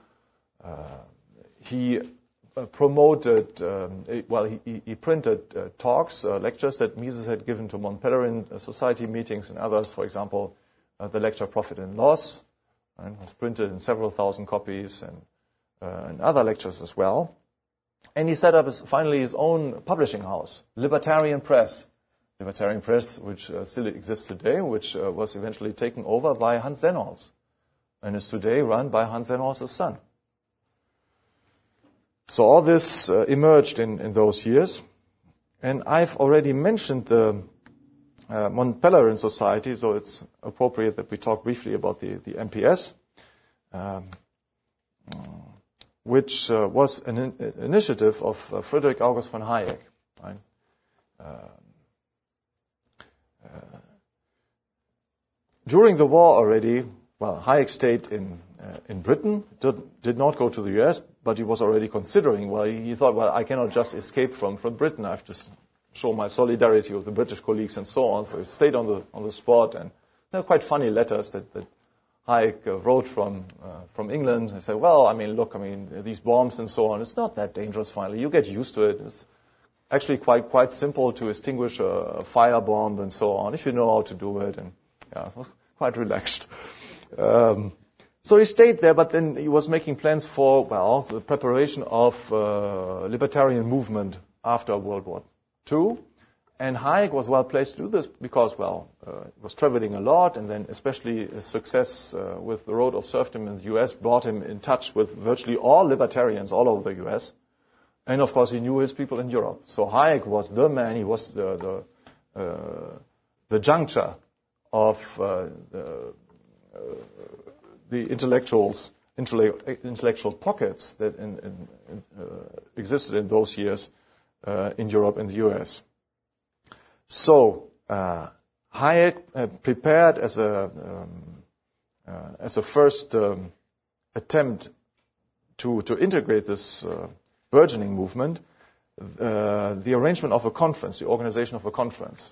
He promoted, he printed talks, lectures that Mises had given to Mont Pelerin Society meetings and others. For example, the lecture Profit and Loss, and was printed in several thousand copies, and other lectures as well. And he set up finally his own publishing house, Libertarian Press. Libertarian Press, which still exists today, which was eventually taken over by Hans Sennholz, and is today run by Hans Sennholz's son. So all this emerged in those years. And I've already mentioned the Mont Pelerin Society, so it's appropriate that we talk briefly about the MPS, which was an initiative of Friedrich August von Hayek. Right? During the war already, Hayek stayed in Britain, did not go to the US, but he was already considering, he thought, I cannot just escape from Britain. I have to show my solidarity with the British colleagues and so on. So he stayed on the spot, and there are quite funny letters that Hayek wrote from England. He said, these bombs and so on, it's not that dangerous finally. You get used to it. It's actually quite simple to extinguish a firebomb and so on, if you know how to do it. And it was quite relaxed. So he stayed there, but then he was making plans for, the preparation of libertarian movement after World War II. And Hayek was well placed to do this because, he was traveling a lot, and then especially his success with the Road of Serfdom in the US brought him in touch with virtually all libertarians all over the US. And of course, he knew his people in Europe. So Hayek was the man. He was the juncture of the intellectual pockets that existed in those years in Europe and the US. So Hayek prepared as a first attempt to integrate this burgeoning movement, the arrangement of a conference, the organization of a conference,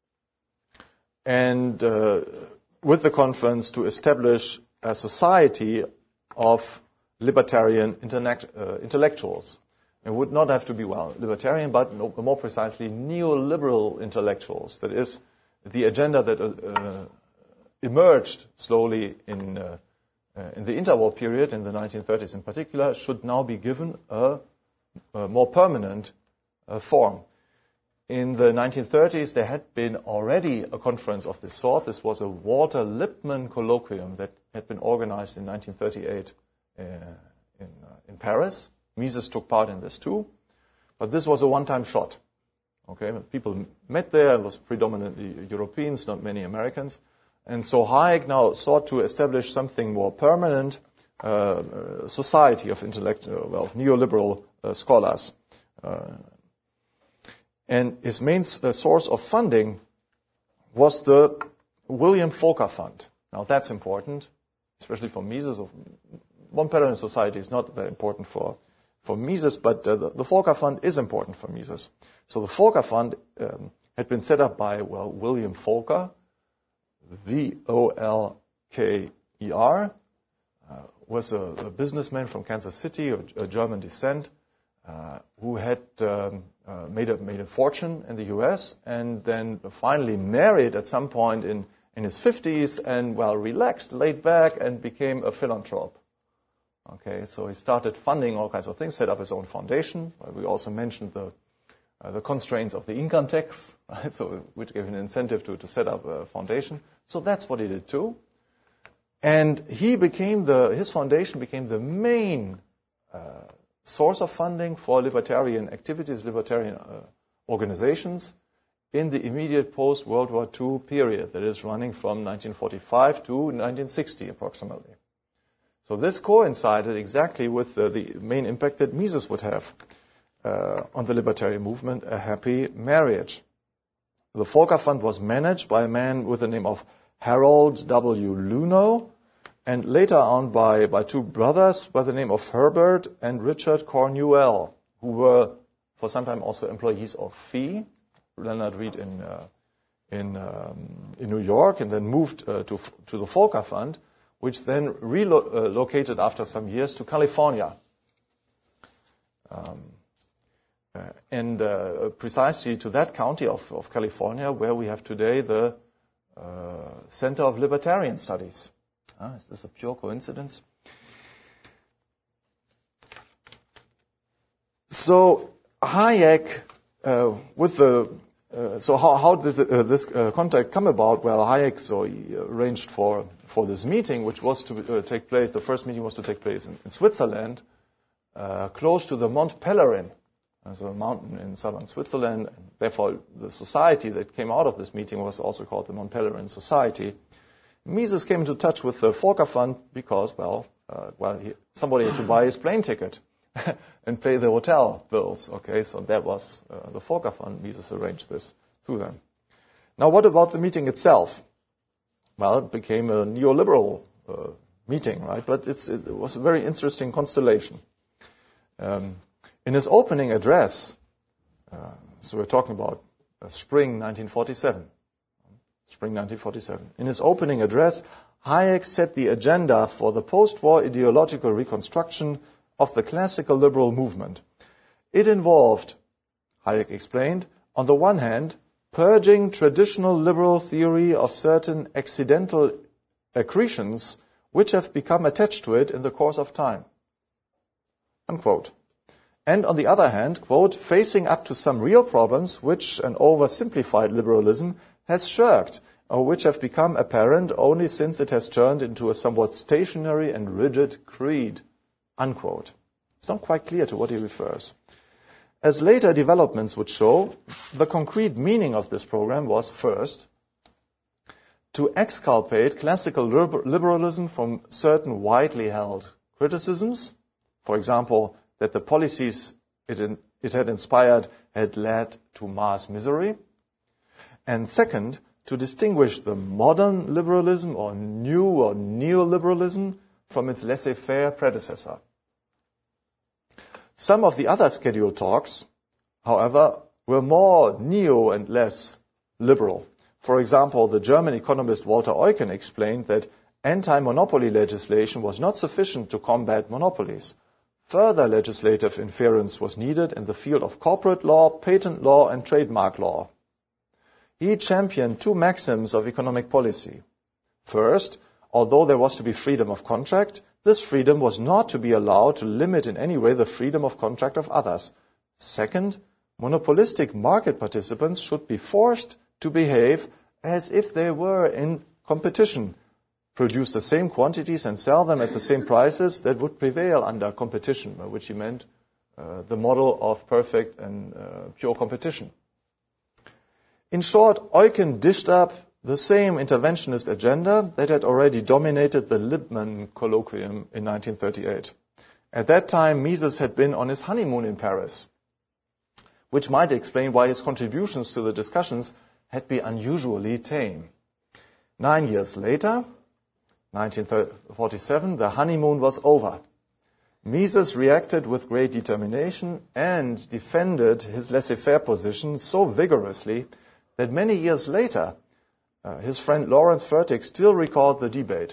and with the conference to establish a society of libertarian intellectuals. It would not have to be, libertarian, but more precisely, neoliberal intellectuals. That is, the agenda that emerged slowly in the interwar period, in the 1930s in particular, should now be given a more permanent form. In the 1930s, there had been already a conference of this sort. This was a Walter Lippmann colloquium that had been organized in 1938 in Paris, Mises took part in this too. But this was a one-time shot. Okay, people met there. It was predominantly Europeans, not many Americans. And so Hayek now sought to establish something more permanent, society of neoliberal scholars. And his main source of funding was the William Volcker Fund. Now that's important, especially for Mises. One Pelerin Society is not that important for Mises, but the Volcker Fund is important for Mises. So the Volcker Fund had been set up by, William Volcker, Volker, was a businessman from Kansas City, a German descent, who had made a fortune in the U.S. and then finally married at some point in his 50s and, relaxed, laid back, and became a philanthrope. Okay, so he started funding all kinds of things, set up his own foundation. We also mentioned the constraints of the income tax, right? So which gave an incentive to set up a foundation. So that's what he did too. And his foundation became the main source of funding for libertarian activities, libertarian organizations in the immediate post-World War II period that is running from 1945 to 1960 approximately. So this coincided exactly with the main impact that Mises would have on the libertarian movement, a happy marriage. The Volcker Fund was managed by a man with the name of Harold W. Luno, and later on by two brothers by the name of Herbert and Richard Cornuelle, who were for some time also employees of FEE, Leonard Read in New York, and then moved to the Volcker Fund, which then relocated after some years to California. And precisely to that county of California where we have today the Center of Libertarian Studies. Is this a pure coincidence? So Hayek, how did this contact come about? Well, Hayek, he arranged for this meeting, which was to take place. The first meeting was to take place in Switzerland, close to the Mont Pelerin. There's a mountain in southern Switzerland, and therefore the society that came out of this meeting was also called the Mont Pelerin Society. Mises came into touch with the Volcker Fund because, somebody had to buy his plane ticket and pay the hotel bills. Okay, so that was the Volcker Fund. Mises arranged this through them. Now, what about the meeting itself? Well, it became a neoliberal meeting, right? But it was a very interesting constellation. In his opening address, so we're talking about spring 1947. In his opening address, Hayek set the agenda for the post-war ideological reconstruction of the classical liberal movement. It involved, Hayek explained, on the one hand, purging traditional liberal theory of certain accidental accretions which have become attached to it in the course of time. Unquote. And on the other hand, quote, facing up to some real problems which an oversimplified liberalism has shirked, or which have become apparent only since it has turned into a somewhat stationary and rigid creed, unquote. It's not quite clear to what he refers. As later developments would show, the concrete meaning of this program was, first, to exculpate classical liberalism from certain widely held criticisms, for example, that the policies it had inspired had led to mass misery. And second, to distinguish the modern liberalism or new or neoliberalism from its laissez-faire predecessor. Some of the other scheduled talks, however, were more neo and less liberal. For example, the German economist Walter Eucken explained that anti-monopoly legislation was not sufficient to combat monopolies. Further legislative interference was needed in the field of corporate law, patent law, and trademark law. He championed two maxims of economic policy. First, although there was to be freedom of contract, this freedom was not to be allowed to limit in any way the freedom of contract of others. Second, monopolistic market participants should be forced to behave as if they were in competition, produce the same quantities and sell them at the same prices that would prevail under competition, by which he meant the model of perfect and pure competition. In short, Eucken dished up the same interventionist agenda that had already dominated the Lippmann colloquium in 1938. At that time, Mises had been on his honeymoon in Paris, which might explain why his contributions to the discussions had been unusually tame. 9 years later, 1947, the honeymoon was over. Mises reacted with great determination and defended his laissez-faire position so vigorously that many years later, his friend Lawrence Fertig still recalled the debate.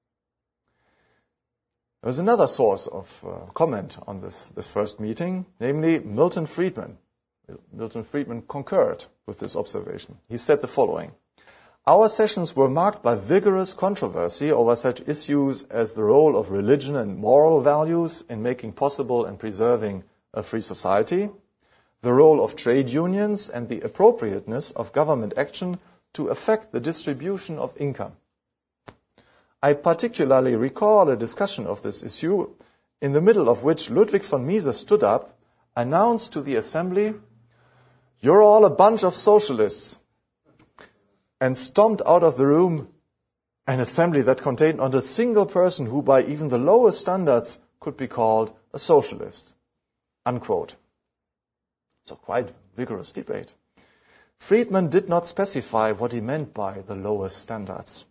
There was another source of comment on this first meeting, namely Milton Friedman. Milton Friedman concurred with this observation. He said the following: "Our sessions were marked by vigorous controversy over such issues as the role of religion and moral values in making possible and preserving a free society, the role of trade unions, and the appropriateness of government action to affect the distribution of income. I particularly recall a discussion of this issue, in the middle of which Ludwig von Mises stood up, announced to the assembly, 'You're all a bunch of socialists,' and stomped out of the room, an assembly that contained not a single person who by even the lowest standards could be called a socialist." Unquote. So quite vigorous debate. Friedman did not specify what he meant by the lowest standards.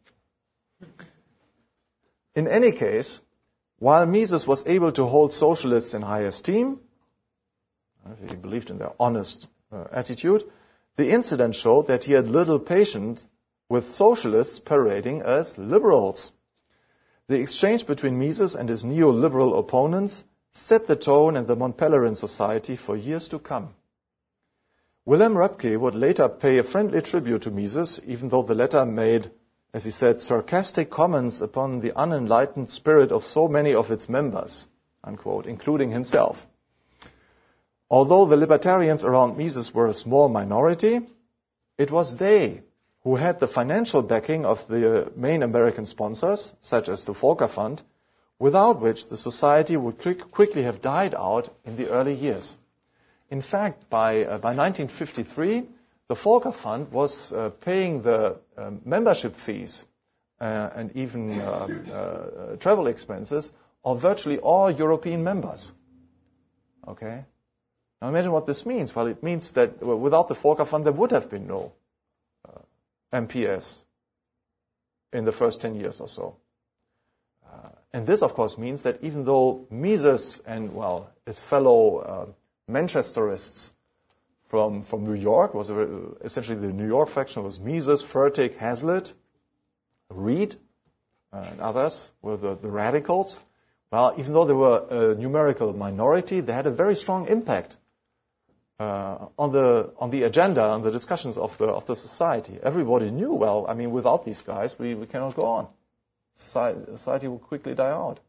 In any case, while Mises was able to hold socialists in high esteem, he believed in their honest attitude, the incident showed that he had little patience with socialists parading as liberals. The exchange between Mises and his neoliberal opponents set the tone in the Mont Pelerin Society for years to come. Wilhelm Röpke would later pay a friendly tribute to Mises, even though the latter made, as he said, sarcastic comments upon the unenlightened spirit of so many of its members, unquote, including himself. Although the libertarians around Mises were a small minority, it was they who had the financial backing of the main American sponsors, such as the Volcker Fund, without which the society would quickly have died out in the early years. In fact, by 1953, the Volcker Fund was paying the membership fees and even travel expenses of virtually all European members. Okay? Now imagine what this means. Well, it means that without the Volcker Fund, there would have been no MPS in the first 10 years or so. And this, of course, means that even though Mises and, well, his fellow Manchesterists from New York, was essentially the New York faction was Mises, Fertig, Hazlitt, Reed, and others were the radicals. Well, even though they were a numerical minority, they had a very strong impact on the agenda, on the discussions of the society. Everybody knew, well, I mean, without these guys, we cannot go on. Society will quickly die out.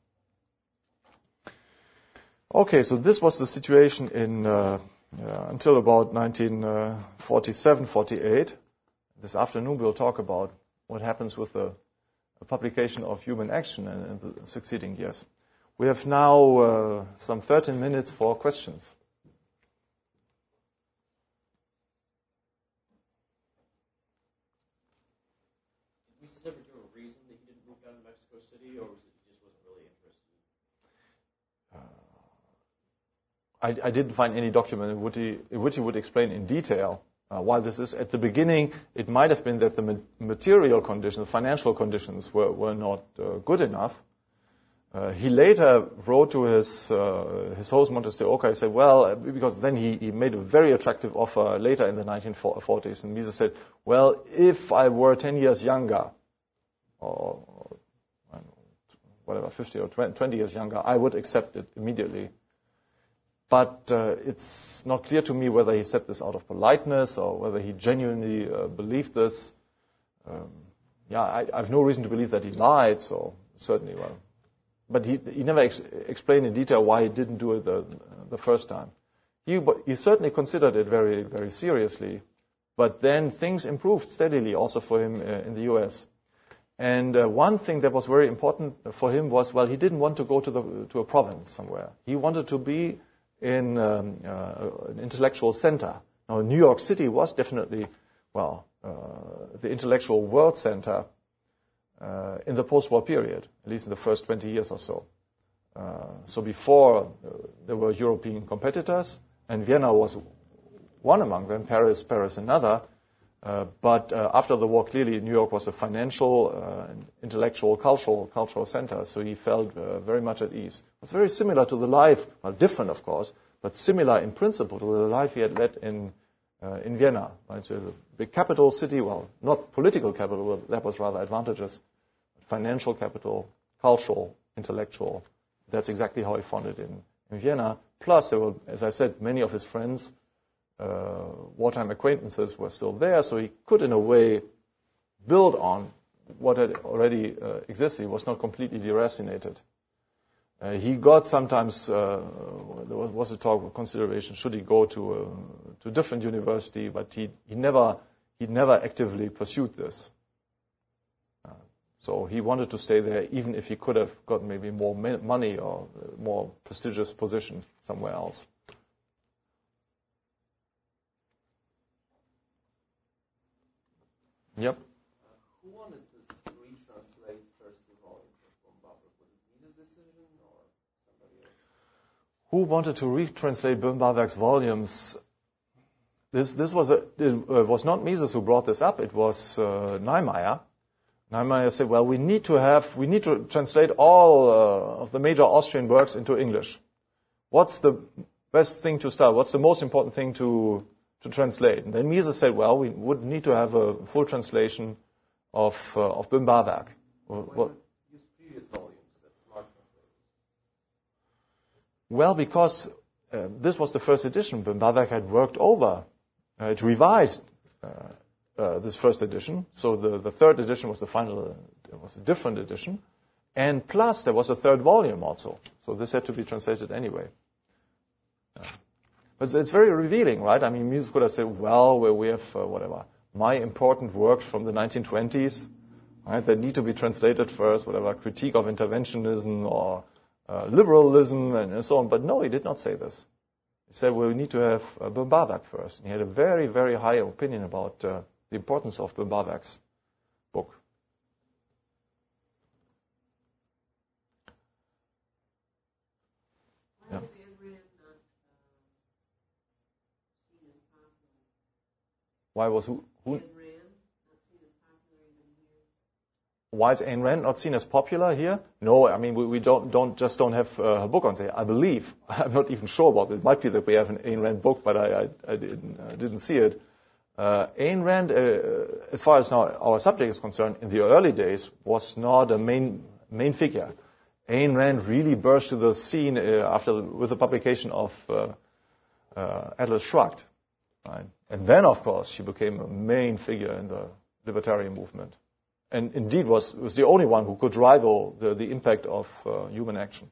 Okay, so this was the situation in until about 1947-48. This afternoon we'll talk about what happens with the publication of Human Action in the succeeding years. We have now some 13 minutes for questions. Did Mises ever give a reason that he didn't move down to Mexico City, or was it he just wasn't really interested? I didn't find any document in which he would explain in detail why this is. At the beginning, it might have been that the material conditions, financial conditions, were not good enough. He later wrote to his host, Montes de Oca. He said, well, because then he made a very attractive offer later in the 1940s. And Mises said, well, if I were 10 years younger, or whatever, 50 or 20 years younger, I would accept it immediately. But it's not clear to me whether he said this out of politeness or whether he genuinely believed this. I have no reason to believe that he lied, so certainly, well. But he never explained in detail why he didn't do it the first time. He certainly considered it very, very seriously. But then things improved steadily also for him in the U.S. And one thing that was very important for him was, well, he didn't want to go to a province somewhere. He wanted to be in an intellectual center. Now, New York City was definitely, the intellectual world center in the post-war period, at least in the first 20 years or so. So before, there were European competitors, and Vienna was one among them, Paris another. But after the war, clearly New York was a financial, intellectual, cultural center, so he felt very much at ease. It was very similar to the life, well, different of course, but similar in principle to the life he had led in Vienna. Right? So the big capital city, well, not political capital, but that was rather advantageous. Financial capital, cultural, intellectual. That's exactly how he found it in Vienna. Plus, there were, as I said, many of his friends, wartime acquaintances were still there, so he could, in a way, build on what had already existed. He was not completely deracinated. He got sometimes, there was a talk of consideration, should he go to a different university, but he never actively pursued this. So he wanted to stay there, even if he could have got maybe more money or more prestigious position somewhere else. Yep. Who wanted to retranslate first two volumes of Böhm-Bawerk? Was it Mises' decision or somebody else? Who wanted to retranslate Böhm-Bawerk's volumes? This was not Mises who brought this up. It was Niemeyer. Niemeyer said, "Well, we need to translate all of the major Austrian works into English. What's the best thing to start? What's the most important thing to translate?" And then Mises said, "Well, we would need to have a full translation of Böhm-Bawerk." Why not use previous volumes that Smart translated? Well, because this was the first edition. Böhm-Bawerk had worked over, it revised this first edition. So the third edition was the final. It was a different edition, and plus there was a third volume also. So this had to be translated anyway. But it's very revealing, right? I mean, Mises could have said, "Well, we have my important works from the 1920s, right? They need to be translated first. Critique of interventionism or liberalism and so on." But no, he did not say this. He said, "Well, we need to have Böhm-Bawerk first." And he had a very, very high opinion about the importance of Böhm-Bawerk's book. Why was Ayn Rand not seen as popular? Why was who? Ayn Rand not seen as popular even here? Why is Ayn Rand not seen as popular here? No, I mean we don't have her book on sale. I believe, I'm not even sure about it. It might be that we have an Ayn Rand book, but I didn't see it. Ayn Rand, as far as now our subject is concerned, in the early days was not a main figure. Ayn Rand really burst to the scene with the publication of Atlas Shrugged, right? And then, of course, she became a main figure in the libertarian movement, and indeed was the only one who could rival the impact of human action.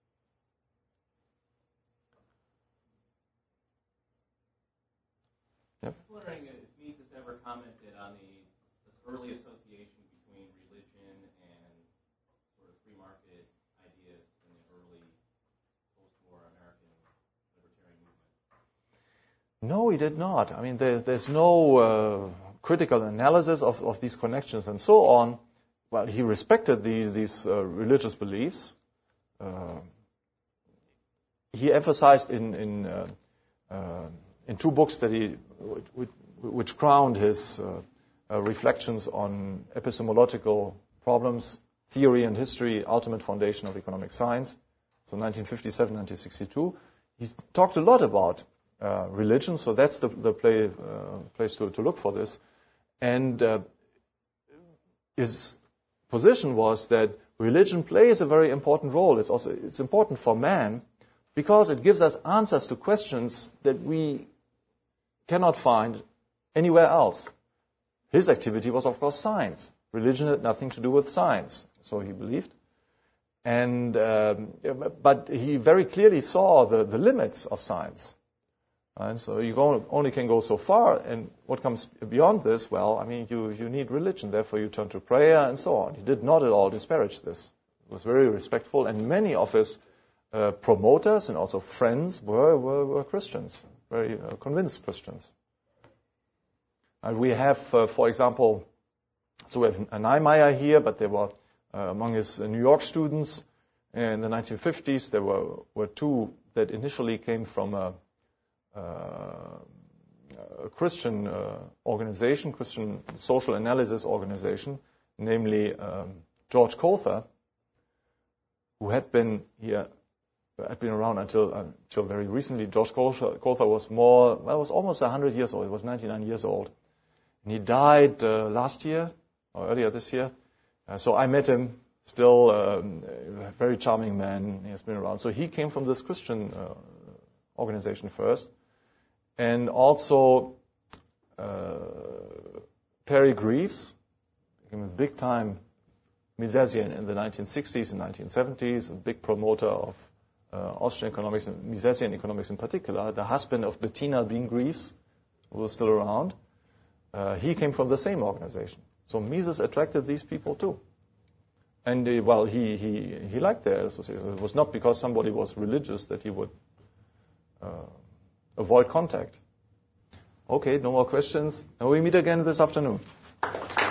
I was wondering if Mises ever commented on this early association between religion and sort of free market ideas in the early post-war American libertarian movement. No, he did not. I mean, there's no critical analysis of these connections and so on. Well, he respected these religious beliefs. He emphasized in two books which crowned his reflections on epistemological problems, theory and history, ultimate foundation of economic science. So 1957, 1962. He talked a lot about religion, so that's the place to look for this. And his position was that religion plays a very important role. It's important for man because it gives us answers to questions that we cannot find anywhere else. His activity was, of course, science. Religion had nothing to do with science, so he believed. And but he very clearly saw the limits of science. And so you only can go so far, and what comes beyond this, well, I mean, you need religion, therefore you turn to prayer and so on. He did not at all disparage this. He was very respectful, and many of his promoters and also friends were Christians, very convinced Christians. And we have, for example, so we have Niemeyer here, but there were among his New York students in the 1950s, there were two that initially came from a Christian organization, Christian social analysis organization, namely George Coulter, who had been around until very recently. George Coulter was almost 100 years old. He was 99 years old. And he died last year, or earlier this year. So I met him, still a very charming man. He has been around. So he came from this Christian organization first. And also Perry Greaves became a big-time Misesian in the 1960s and 1970s, a big promoter of Austrian economics and Misesian economics in particular, the husband of Bettina Bean Greaves, who was still around. He came from the same organization. So Mises attracted these people too. And he liked their association. It was not because somebody was religious that he would avoid contact. Okay, no more questions. And we meet again this afternoon.